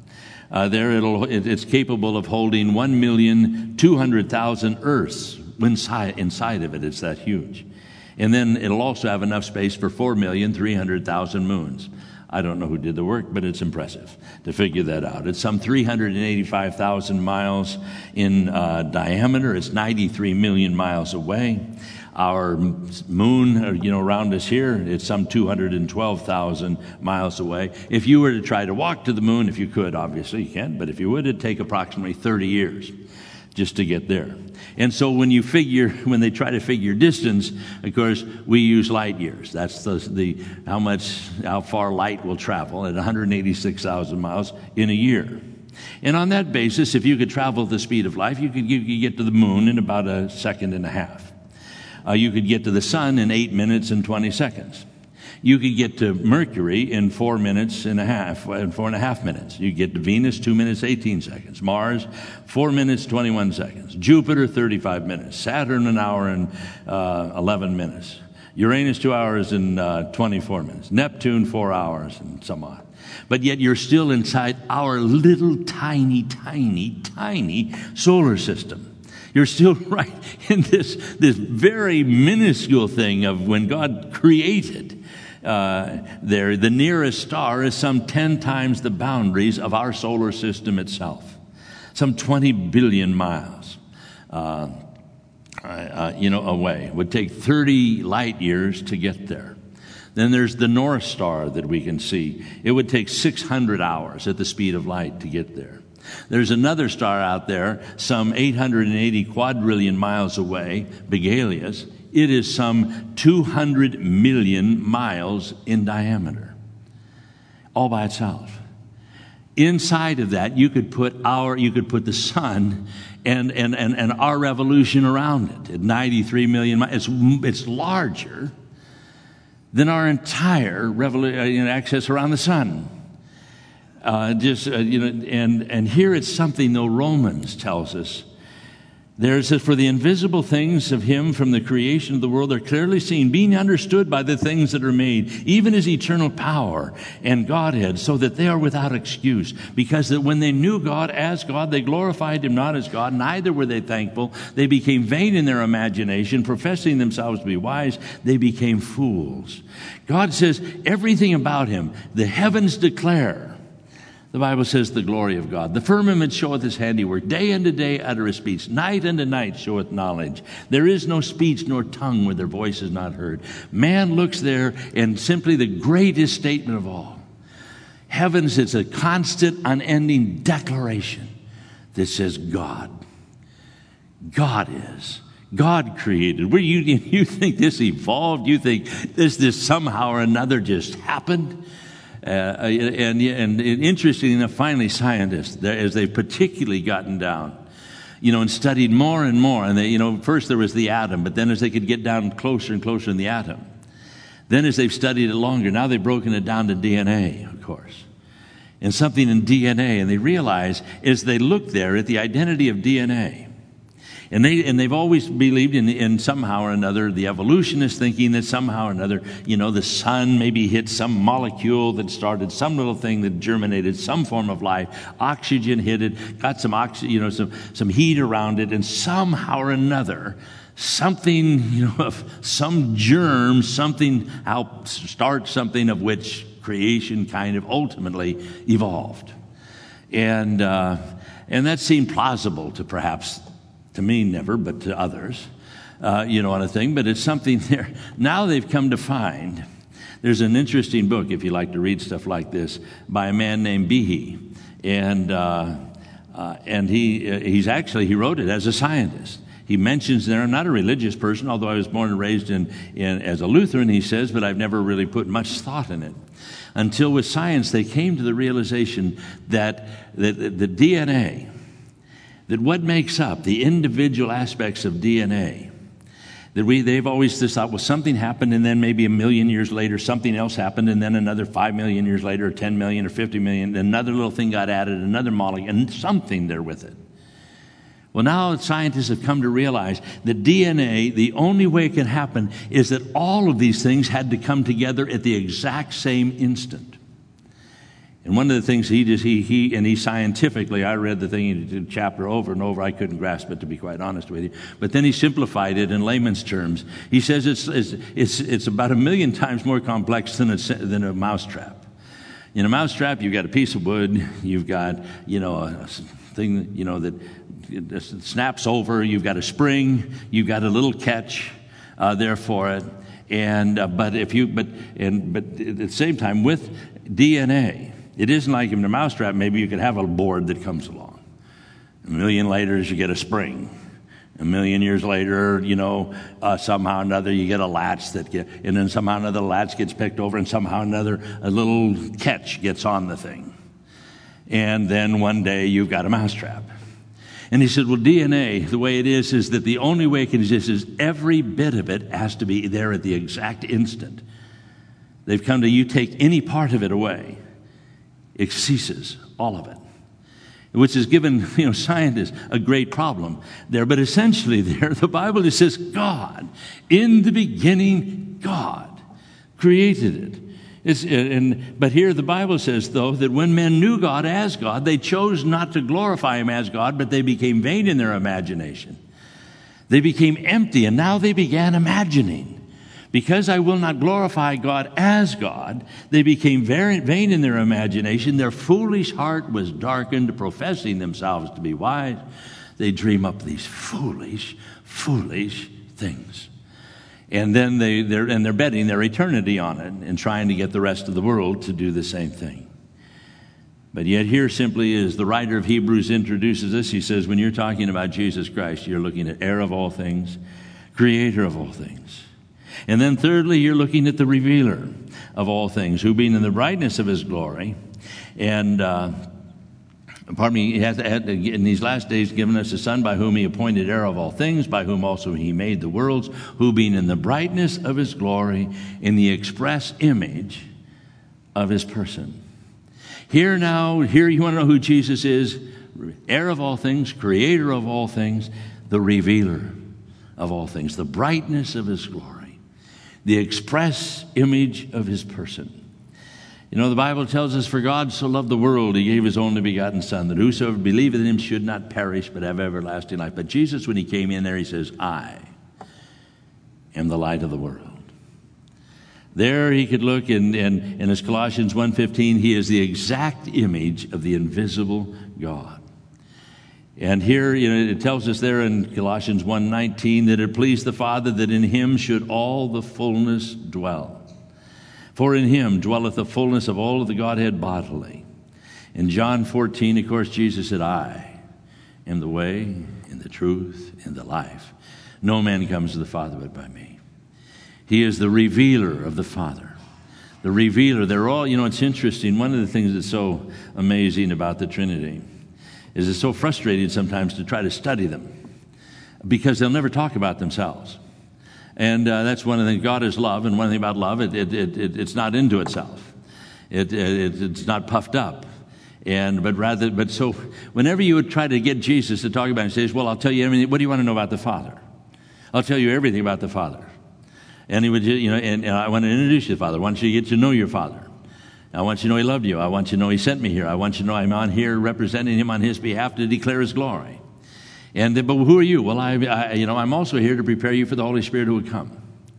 uh, there it'll, it, it's capable of holding one million two hundred thousand Earths inside, inside of it. It's that huge. And then it'll also have enough space for four million three hundred thousand moons. I don't know who did the work, but it's impressive to figure that out. It's some three hundred eighty-five thousand miles in uh, diameter. It's ninety-three million miles away. Our moon, you know, around us here, it's some two hundred twelve thousand miles away. If you were to try to walk to the moon, if you could, obviously you can't, but if you would, it'd take approximately thirty years just to get there. And so when you figure, when they try to figure distance, of course, we use light years. That's the, the how much, how far light will travel at one hundred eighty-six thousand miles in a year. And on that basis, if you could travel at the speed of light, you could, you could get to the moon in about a second and a half. Uh, you could get to the sun in eight minutes and twenty seconds. You could get to Mercury in four minutes and a half, in four and a half minutes. You get to Venus, two minutes, eighteen seconds. Mars, four minutes, twenty-one seconds. Jupiter, thirty-five minutes. Saturn, an hour and uh, eleven minutes. Uranus, two hours and uh, twenty-four minutes. Neptune, four hours and some odd. But yet you're still inside our little tiny, tiny, tiny solar system. You're still right in this, this very minuscule thing of when God created uh, there. The nearest star is some ten times the boundaries of our solar system itself. Some twenty billion miles, uh, uh, you know, away. It would take thirty light years to get there. Then there's the North Star that we can see. It would take six hundred hours at the speed of light to get there. There's another star out there, some eight hundred eighty quadrillion miles away, Betelgeuse. It is some two hundred million miles in diameter, all by itself. Inside of that, you could put our, you could put the sun and and and, and our revolution around it at ninety-three million miles. It's it's larger than our entire revolu- axis around the sun. Uh, just uh, you know, and and here it's something though Romans tells us. There it says, for the invisible things of him from the creation of the world are clearly seen, being understood by the things that are made, even his eternal power and Godhead, so that they are without excuse. Because that when they knew God as God, they glorified him not as God, neither were they thankful. They became vain in their imagination, professing themselves to be wise. They became fools. God says everything about him, the heavens declare. The Bible says the glory of God. The firmament showeth his handiwork. Day unto day uttereth speech. Night unto night showeth knowledge. There is no speech nor tongue where their voice is not heard. Man looks there and simply the greatest statement of all. Heavens, it's a constant, unending declaration that says God. God is. God created. Where you you think this evolved? You think this this somehow or another just happened? Uh, and, and, and interesting enough, finally, scientists, as they've particularly gotten down, you know, and studied more and more, and they, you know, first there was the atom, but then as they could get down closer and closer in the atom, then as they've studied it longer, now they've broken it down to D N A, of course, and something in D N A, and they realize as they look there at the identity of D N A. And, they, and they've always believed in, in somehow or another, the evolutionist thinking that somehow or another, you know, the sun maybe hit some molecule that started some little thing that germinated some form of life. Oxygen hit it, got some oxygen, you know, some, some heat around it, and somehow or another, something, you know, some germ, something helped start something of which creation kind of ultimately evolved. And, uh, and that seemed plausible to perhaps to me, never, but to others, uh, you know, on a thing. But it's something there. Now they've come to find, there's an interesting book, if you like to read stuff like this, by a man named Behe. And uh, uh, and he uh, he's actually, he wrote it as a scientist. He mentions there, I'm not a religious person, although I was born and raised in, in as a Lutheran, he says, but I've never really put much thought in it. Until with science, they came to the realization that, that the D N A, that what makes up the individual aspects of D N A, that we, they've always just thought, well, something happened and then maybe a million years later, something else happened and then another five million years later, or ten million or fifty million, another little thing got added, another molecule, and something there with it. Well, now scientists have come to realize that D N A, the only way it can happen is that all of these things had to come together at the exact same instant. And one of the things he just, he, he, and he scientifically, I read the thing, he did chapter over and over, I couldn't grasp it, to be quite honest with you. But then he simplified it in layman's terms. He says it's, it's, it's, it's about a million times more complex than a, than a mousetrap. In a mousetrap, you've got a piece of wood, you've got, you know, a thing, you know, that snaps over, you've got a spring, you've got a little catch uh, there for it. And, uh, but if you, but, and, but at the same time, with D N A, it isn't like in a mousetrap, maybe you could have a board that comes along. A million later, you get a spring. A million years later, you know, uh, somehow or another, you get a latch that get, and then somehow or another, the latch gets picked over, and somehow or another, a little catch gets on the thing. And then one day, you've got a mousetrap. And he said, well, D N A, the way it is, is that the only way it can exist is every bit of it has to be there at the exact instant. They've come to, you take any part of it away, it ceases, all of it, which has given, you know, scientists a great problem there. But essentially there, the Bible just says God, in the beginning, God created it. It's, and, but here the Bible says, though, that when men knew God as God, they chose not to glorify Him as God, but they became vain in their imagination. They became empty, and now they began imagining. Because I will not glorify God as God, they became very vain in their imagination. Their foolish heart was darkened, professing themselves to be wise. They dream up these foolish, foolish things. And then they, they're, and they're betting their eternity on it and trying to get the rest of the world to do the same thing. But yet here simply is, the writer of Hebrews introduces us. He says, when you're talking about Jesus Christ, you're looking at heir of all things, creator of all things. And then thirdly, you're looking at the revealer of all things, who being in the brightness of His glory, and uh, pardon me, He has had, in these last days given us a Son, by whom He appointed heir of all things, by whom also He made the worlds, who being in the brightness of His glory, in the express image of His person. Here now, here you want to know who Jesus is, heir of all things, creator of all things, the revealer of all things, the brightness of His glory, the express image of His person. You know, the Bible tells us, for God so loved the world, He gave His only begotten Son, that whosoever believeth in Him should not perish, but have everlasting life. But Jesus, when He came in there, He says, I am the light of the world. There He could look, in, in, in His Colossians one fifteen, He is the exact image of the invisible God. And here, you know, it tells us there in Colossians one nineteen that it pleased the Father that in Him should all the fullness dwell. For in Him dwelleth the fullness of all of the Godhead bodily. In John fourteen, of course, Jesus said, I am the way and and the truth, and the life. No man comes to the Father but by me. He is the revealer of the Father. The revealer. They're all, you know, it's interesting. One of the things that's so amazing about the Trinity is it's so frustrating sometimes to try to study them because they'll never talk about themselves. And uh, that's one of the things. God is love, and one thing about love, it, it, it, it, it's not into itself. It, it, it's not puffed up. And but rather, but so whenever you would try to get Jesus to talk about it, he says, well, I'll tell you everything. What do you want to know about the Father? I'll tell you everything about the Father. And he would, you know, and, and I want to introduce you to the Father. I want you to get to know your Father. I want you to know he loved you. I want you to know he sent me here. I want you to know I'm on here representing him on his behalf to declare his glory. And but who are you? Well, I, I, you know, I'm also here to prepare you for the Holy Spirit who would come.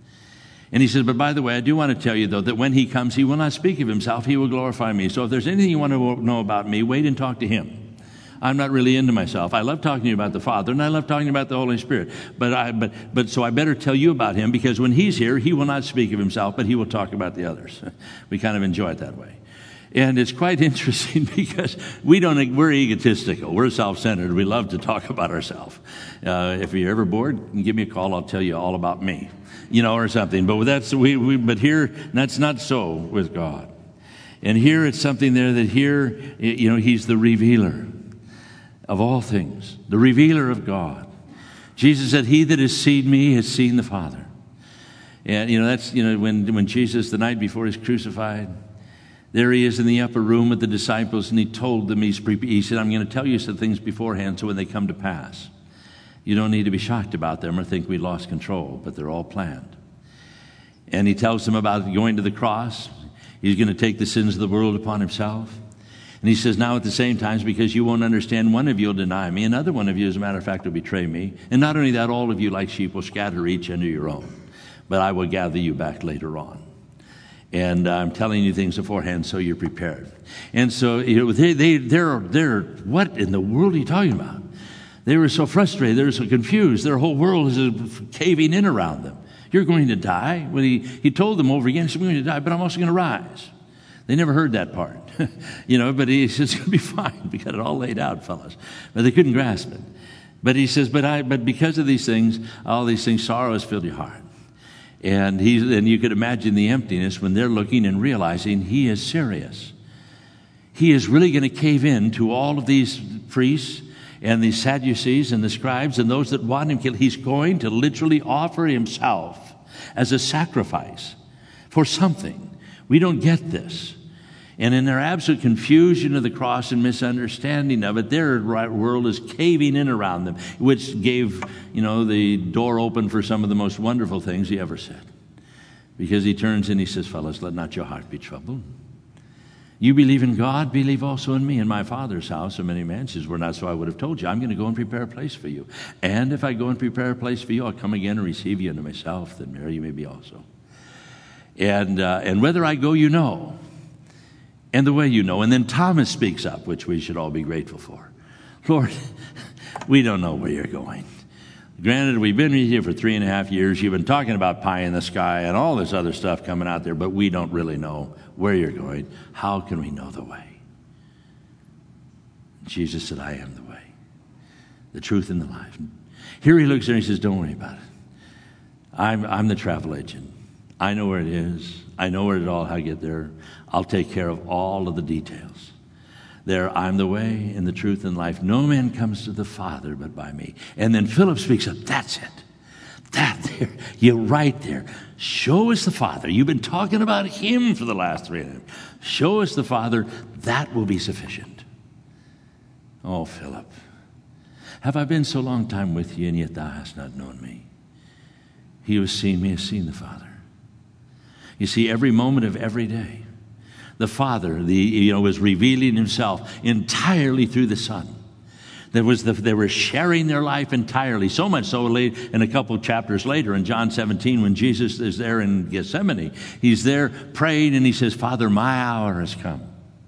And he says, but by the way, I do want to tell you, though, that when he comes, he will not speak of himself. He will glorify me. So if there's anything you want to know about me, wait and talk to him. I'm not really into myself. I love talking to you about the Father, and I love talking about the Holy Spirit. But I, but, but so I better tell you about him, because when he's here, he will not speak of himself, but he will talk about the others. We kind of enjoy it that way. And it's quite interesting because we don't, we're egotistical. We're self-centered. We love to talk about ourselves. Uh, if you're ever bored, give me a call. I'll tell you all about me, you know, or something. But that's, we, we, but here, that's not so with God. And here it's something there that here, you know, he's the revealer of all things, the revealer of God. Jesus said, he that has seen me has seen the Father. And, you know, that's, you know, when, when Jesus, the night before he's crucified, there he is in the upper room with the disciples, and he told them, he's pre- he said, I'm going to tell you some things beforehand so when they come to pass, you don't need to be shocked about them or think we lost control, but they're all planned. And he tells them about going to the cross. He's going to take the sins of the world upon himself. And he says, now at the same time, because you won't understand, one of you will deny me, another one of you, as a matter of fact, will betray me. And not only that, all of you like sheep will scatter each under your own. But I will gather you back later on. And I'm telling you things beforehand so you're prepared. And so, you know, they, they, they're, they're, what in the world are you talking about? They were so frustrated. They were so confused. Their whole world is caving in around them. You're going to die. When he, he told them over again, he said, I'm going to die, but I'm also going to rise. They never heard that part, you know, but he says, it's going to be fine. We got it all laid out, fellas. But they couldn't grasp it. But he says, but I, but because of these things, all these things, sorrow has filled your heart. And he's, and you could imagine the emptiness when they're looking and realizing he is serious. He is really going to cave in to all of these priests and these Sadducees and the scribes and those that want him killed. He's going to literally offer himself as a sacrifice for something. We don't get this. And in their absolute confusion of the cross and misunderstanding of it, their world is caving in around them, which gave, you know, the door open for some of the most wonderful things he ever said. Because he turns and he says, fellas, let not your heart be troubled. You believe in God, believe also in me. In my Father's house are many mansions. Were not so, I would have told you. I'm going to go and prepare a place for you. And if I go and prepare a place for you, I'll come again and receive you unto myself, that there you may be also. And uh, and whether I go, you know. And the way you know. And then Thomas speaks up, which we should all be grateful for. Lord, we don't know where you're going. Granted, we've been here for three and a half years. You've been talking about pie in the sky and all this other stuff coming out there, but we don't really know where you're going. How can we know the way? Jesus said, I am the way, the truth, and the life. Here he looks there and he says, don't worry about it. I'm, I'm the travel agent. I know where it is. I know where it all, how to get there. I'll take care of all of the details. There, I'm the way and the truth and life. No man comes to the Father but by me. And then Philip speaks up. That's it. That there. You're right there. Show us the Father. You've been talking about him for the last three and a half. Show us the Father. That will be sufficient. Oh, Philip, have I been so long time with you, and yet thou hast not known me? He who has seen me has seen the Father. You see, every moment of every day, the Father, the you know, was revealing himself entirely through the Son. There was the, they were sharing their life entirely, so much so late in a couple of chapters later in John seventeen, when Jesus is there in Gethsemane, he's there praying and he says, Father, my hour has come.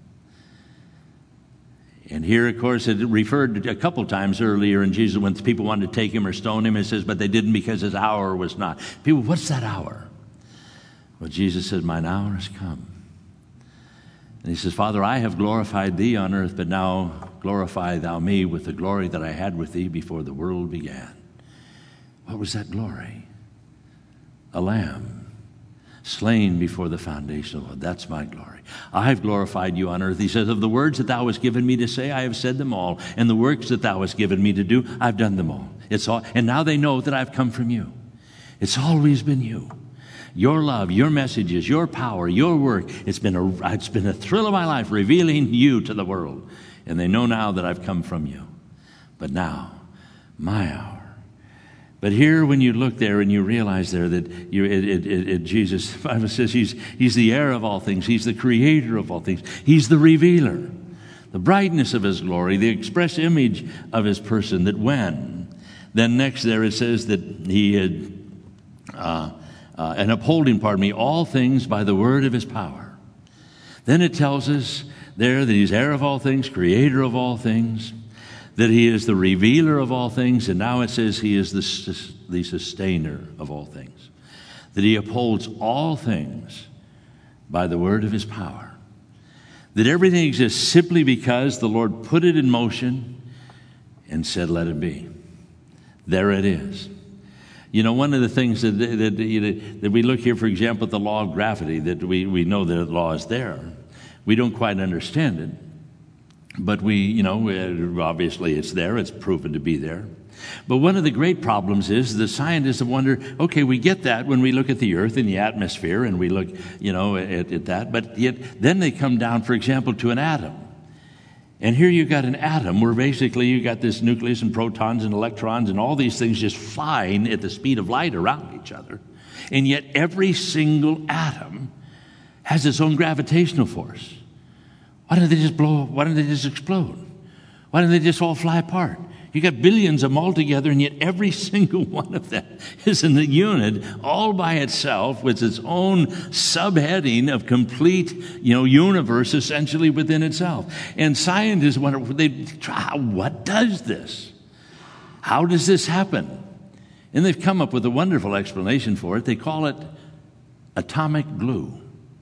And here, of course, it referred a couple times earlier in Jesus when people wanted to take him or stone him. It says, but they didn't because his hour was not. People, what's that hour? Well, Jesus said, mine hour has come. And he says, Father, I have glorified thee on earth, but now glorify thou me with the glory that I had with thee before the world began. What was that glory? A lamb slain before the foundation of the world. That's my glory. I have glorified you on earth. He says, of the words that thou hast given me to say, I have said them all. And the works that thou hast given me to do, I've done them all. It's all. And now they know that I've come from you. It's always been you. Your love, your messages, your power, your work. It's been a, it's been a thrill of my life revealing you to the world. And they know now that I've come from you. But now, my hour. But here, when you look there and you realize there that you, it, it, it, it, Jesus, the Bible says he's, he's the heir of all things. He's the creator of all things. He's the revealer, the brightness of his glory, the express image of his person, that when, then next there it says that he had, uh, uh, and upholding, pardon me, all things by the word of his power. Then it tells us there that he's heir of all things, creator of all things, that he is the revealer of all things, and now it says he is the, the sustainer of all things, that he upholds all things by the word of his power, that everything exists simply because the Lord put it in motion and said, let it be. There it is. You know, one of the things that, that, that, that we look here, for example, at the law of gravity, that we, we know that the law is there. We don't quite understand it. But we, you know, obviously it's there. It's proven to be there. But one of the great problems is the scientists have wondered, okay, we get that when we look at the earth and the atmosphere and we look, you know, at, at that. But yet then they come down, for example, to an atom. And here you've got an atom where basically you've got this nucleus and protons and electrons and all these things just flying at the speed of light around each other. And yet every single atom has its own gravitational force. Why don't they just blow up? Why don't they just explode? Why don't they just all fly apart? You got billions of them all together, and yet every single one of them is in a unit all by itself with its own subheading of complete, you know, universe essentially within itself. And scientists wonder, they try, what does this? How does this happen? And they've come up with a wonderful explanation for it. They call it atomic glue.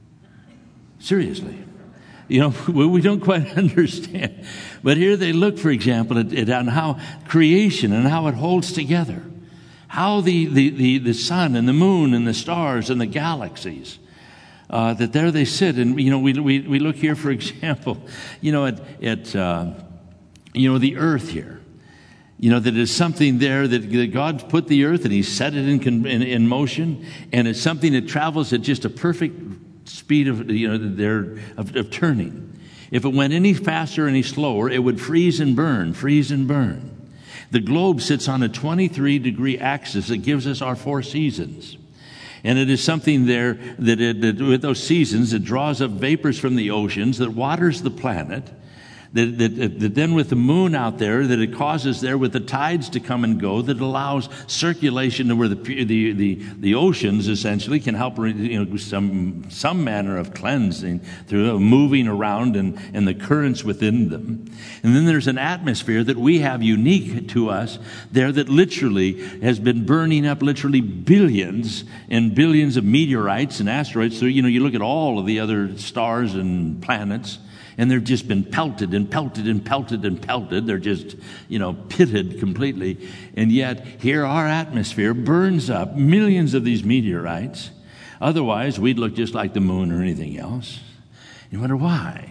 Seriously. You know, we don't quite understand. But here they look, for example, at, at on how creation and how it holds together. How the, the, the, the sun and the moon and the stars and the galaxies, uh, that there they sit. And, you know, we, we, we look here, for example, you know, at, at uh, you know, the earth here. You know, that is something there that, that God's put the earth and he set it in, in, in motion. And it's something that travels at just a perfect speed of, you know, there of, of turning. If it went any faster, any slower, it would freeze and burn, freeze and burn. The globe sits on a twenty-three degree axis that gives us our four seasons. And it is something there that, it, that with those seasons, it draws up vapors from the oceans that waters the planet. That, that, that then with the moon out there, that it causes there with the tides to come and go, that allows circulation to where the the the, the oceans essentially can help, you know, some some manner of cleansing through moving around and, and the currents within them. And then there's an atmosphere that we have unique to us there that literally has been burning up literally billions and billions of meteorites and asteroids. So, you know, you look at all of the other stars and planets, and they've just been pelted and pelted and pelted and pelted. They're just, you know, pitted completely. And yet, here our atmosphere burns up millions of these meteorites. Otherwise, we'd look just like the moon or anything else. You wonder why.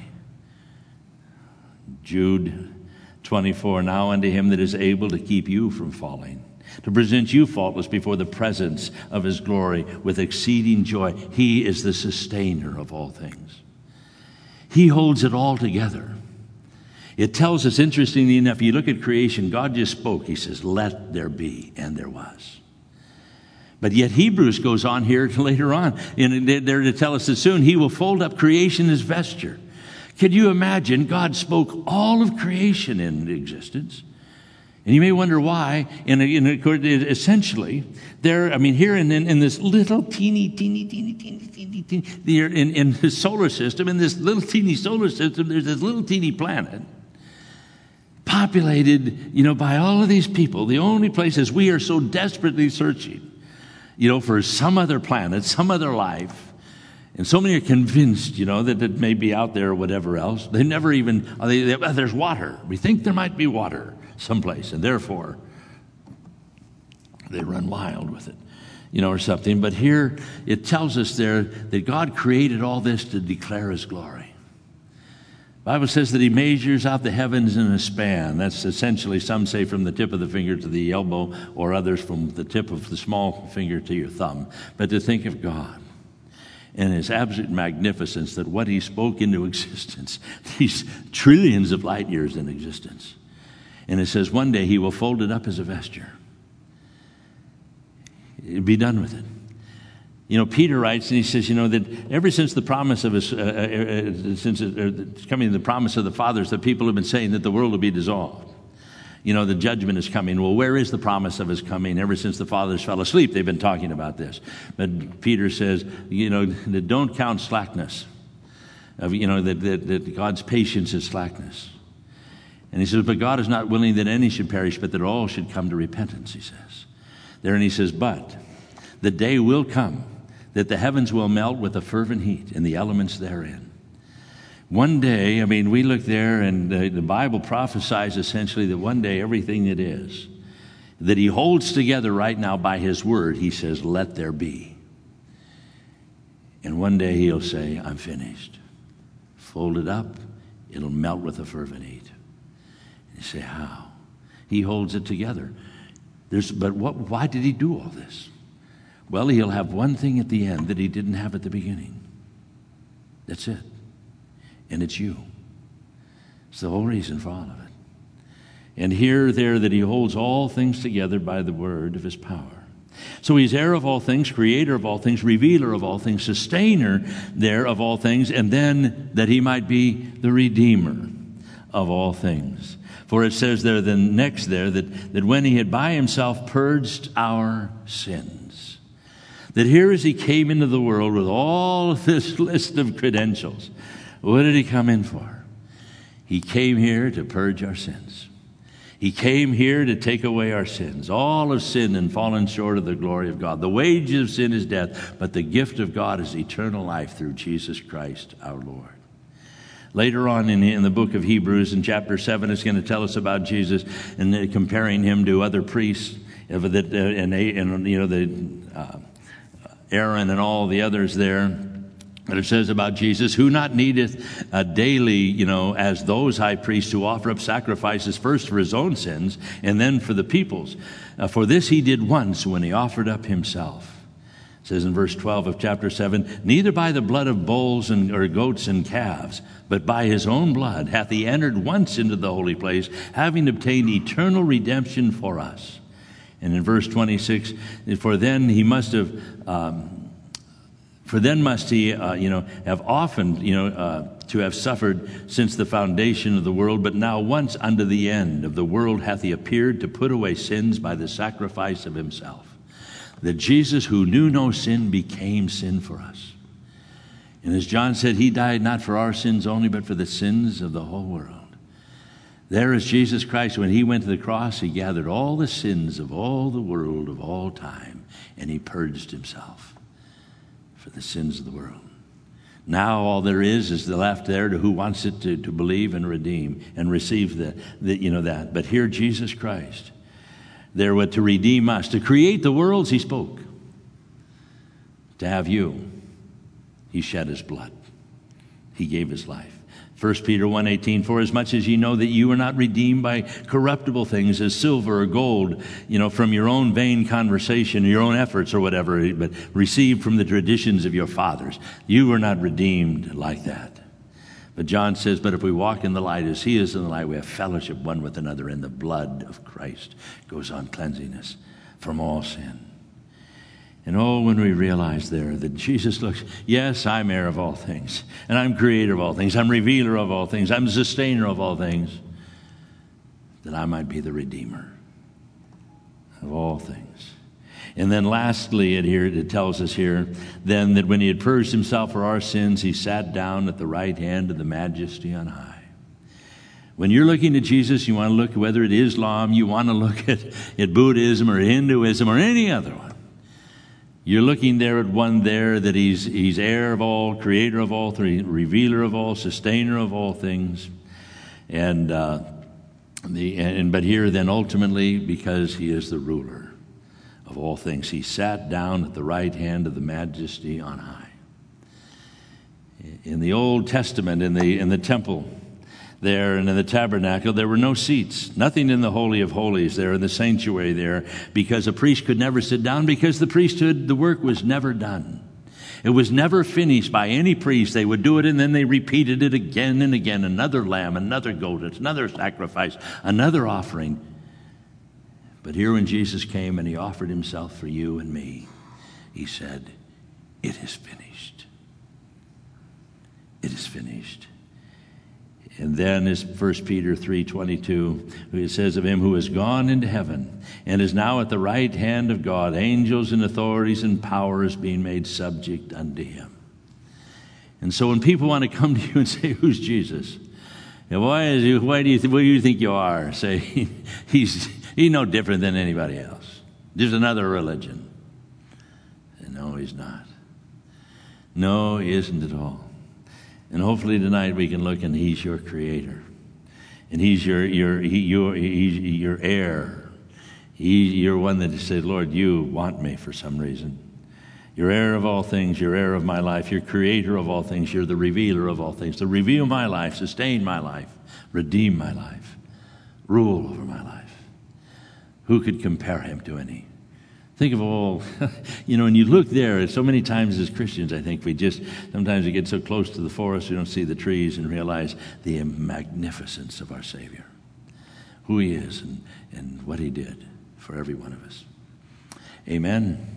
Jude twenty-four, now unto him that is able to keep you from falling, to present you faultless before the presence of his glory with exceeding joy. He is the sustainer of all things. He holds it all together. It tells us, interestingly enough, you look at creation, God just spoke. He says, let there be, and there was. But yet Hebrews goes on here later on, and they're to tell us that soon he will fold up creation as vesture. Can you imagine? God spoke all of creation into existence. And you may wonder why. And, and essentially, there, I mean, here in, in, in this little teeny, teeny, teeny, teeny, teeny, teeny, there in, in the solar system, in this little teeny solar system, there's this little teeny planet populated, you know, by all of these people. The only places we are so desperately searching, you know, for some other planet, some other life. And so many are convinced, you know, that it may be out there or whatever else. They never even, they, they, oh, there's water. We think there might be water someplace, and therefore they run wild with it, you know, or something. But here it tells us there that God created all this to declare his glory. The Bible says that he measures out the heavens in a span. That's essentially, some say, from the tip of the finger to the elbow, or others from the tip of the small finger to your thumb. But to think of God and his absolute magnificence, that what he spoke into existence, these trillions of light years in existence. And it says one day he will fold it up as a vesture. Be done with it. You know, Peter writes, and he says, you know, that ever since the promise of his, uh, uh, since it, uh, coming the promise of the fathers, that people have been saying that the world will be dissolved. You know, the judgment is coming. Well, where is the promise of his coming? Ever since the fathers fell asleep, they've been talking about this. But Peter says, you know, that don't count slackness. Of, you know, that, that, that God's patience is slackness. And he says, but God is not willing that any should perish, but that all should come to repentance, he says. There, and he says, but the day will come that the heavens will melt with a fervent heat and the elements therein. One day, I mean, we look there, and the, the Bible prophesies essentially that one day everything that is, that he holds together right now by his word, he says, let there be. And one day he'll say, I'm finished. Fold it up, it'll melt with a fervent heat. And you say, how? He holds it together. There's, but what, why did he do all this? Well, he'll have one thing at the end that he didn't have at the beginning. That's it. And it's you. It's the whole reason for all of it. And here, there, that he holds all things together by the word of his power. So he's heir of all things, creator of all things, revealer of all things, sustainer there of all things, and then that he might be the redeemer of all things. For it says there, then next there, that, that when he had by himself purged our sins, that here as he came into the world with all of this list of credentials, what did he come in for? He came here to purge our sins. He came here to take away our sins. All have sinned and fallen short of the glory of God. The wages of sin is death, but the gift of God is eternal life through Jesus Christ our Lord. Later on in, in the book of Hebrews, in chapter seven, it's going to tell us about Jesus and uh, comparing him to other priests, uh, that, uh, and, and you know the uh, Aaron and all the others there. And it says about Jesus, who not needeth uh, daily, you know, as those high priests who offer up sacrifices first for his own sins and then for the people's. Uh, for this he did once when he offered up himself. It says in verse twelve of chapter seven, neither by the blood of bulls and or goats and calves, but by his own blood hath he entered once into the holy place, having obtained eternal redemption for us. And in verse twenty-six, for then he must have... Um, For then must he, uh, you know, have often, you know, uh, to have suffered since the foundation of the world, but now once unto the end of the world hath he appeared to put away sins by the sacrifice of himself. That Jesus, who knew no sin, became sin for us. And as John said, he died not for our sins only, but for the sins of the whole world. There is Jesus Christ. When he went to the cross, he gathered all the sins of all the world of all time, and he purged himself for the sins of the world. Now all there is is the left there to who wants it to, to believe and redeem and receive the, the you know that. But here Jesus Christ, there were to redeem us, to create the worlds he spoke. To have you, he shed his blood. He gave his life. First Peter one eighteen, for as much as ye know that you are not redeemed by corruptible things as silver or gold, you know, from your own vain conversation, your own efforts or whatever, but received from the traditions of your fathers. You were not redeemed like that. But John says, but if we walk in the light as he is in the light, we have fellowship one with another, and the blood of Christ goes on cleansing us from all sin. And oh, when we realize there that Jesus looks, yes, I'm heir of all things, and I'm creator of all things, I'm revealer of all things, I'm sustainer of all things, that I might be the redeemer of all things. And then lastly, it here it tells us here, then that when he had purged himself for our sins, he sat down at the right hand of the majesty on high. When you're looking at Jesus, you want to look, whether it is Islam, you want to look at, at Buddhism or Hinduism or any other one. You're looking there at one there that he's, he's heir of all, creator of all, revealer of all, sustainer of all things. And, uh, the, and but here then ultimately, because he is the ruler of all things, he sat down at the right hand of the majesty on high. In the Old Testament, in the, in the temple there and in the tabernacle, there were no seats, nothing in the Holy of Holies there, in the sanctuary there, because a priest could never sit down, because the priesthood, the work was never done. It was never finished by any priest. They would do it and then they repeated it again and again. Another lamb, another goat, another sacrifice, another offering. But here when Jesus came and he offered himself for you and me, he said, it is finished. It is finished. And then is First Peter three twenty-two, it says of him who has gone into heaven and is now at the right hand of God, angels and authorities and powers being made subject unto him. And so when people want to come to you and say, who's Jesus? And why, is he, why do you th- what do you think you are? Say, he's, he's no different than anybody else. Just another religion. And no, he's not. No, he isn't at all. And hopefully tonight we can look and he's your creator. And he's your your he, your he's your heir. He, you're one that said, Lord, you want me for some reason. You're heir of all things. You're heir of my life. You're creator of all things. You're the revealer of all things. To reveal my life, sustain my life, redeem my life, rule over my life. Who could compare him to any? Think of all, you know, and you look there, so many times as Christians, I think we just, sometimes we get so close to the forest, we don't see the trees and realize the magnificence of our Savior, who he is and, and what he did for every one of us. Amen.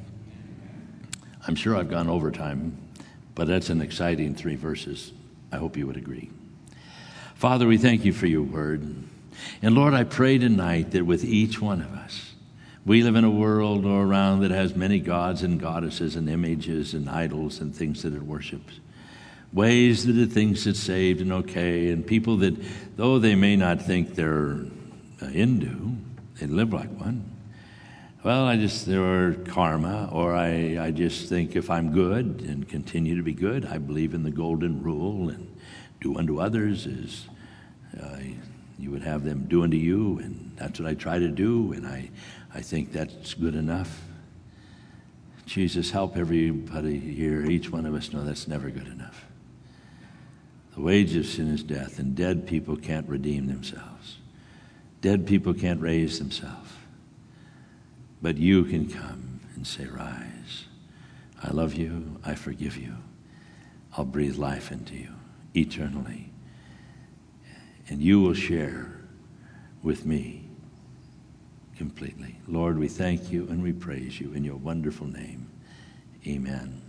I'm sure I've gone over time, but that's an exciting three verses. I hope you would agree. Father, we thank you for your word. And Lord, I pray tonight that with each one of us, we live in a world around that has many gods and goddesses and images and idols and things that it worships. Ways that it thinks it's saved and okay, and people that, though they may not think they're a Hindu, they live like one. Well, I just, or karma, or I, I just think if I'm good and continue to be good, I believe in the golden rule and do unto others as uh, you would have them do unto you, and that's what I try to do, and I I think that's good enough. Jesus, help everybody here, each one of us know that's never good enough. The wage of sin is death, and dead people can't redeem themselves. Dead people can't raise themselves. But you can come and say, rise. I love you. I forgive you. I'll breathe life into you eternally. And you will share with me completely. Lord, we thank you and we praise you in your wonderful name. Amen.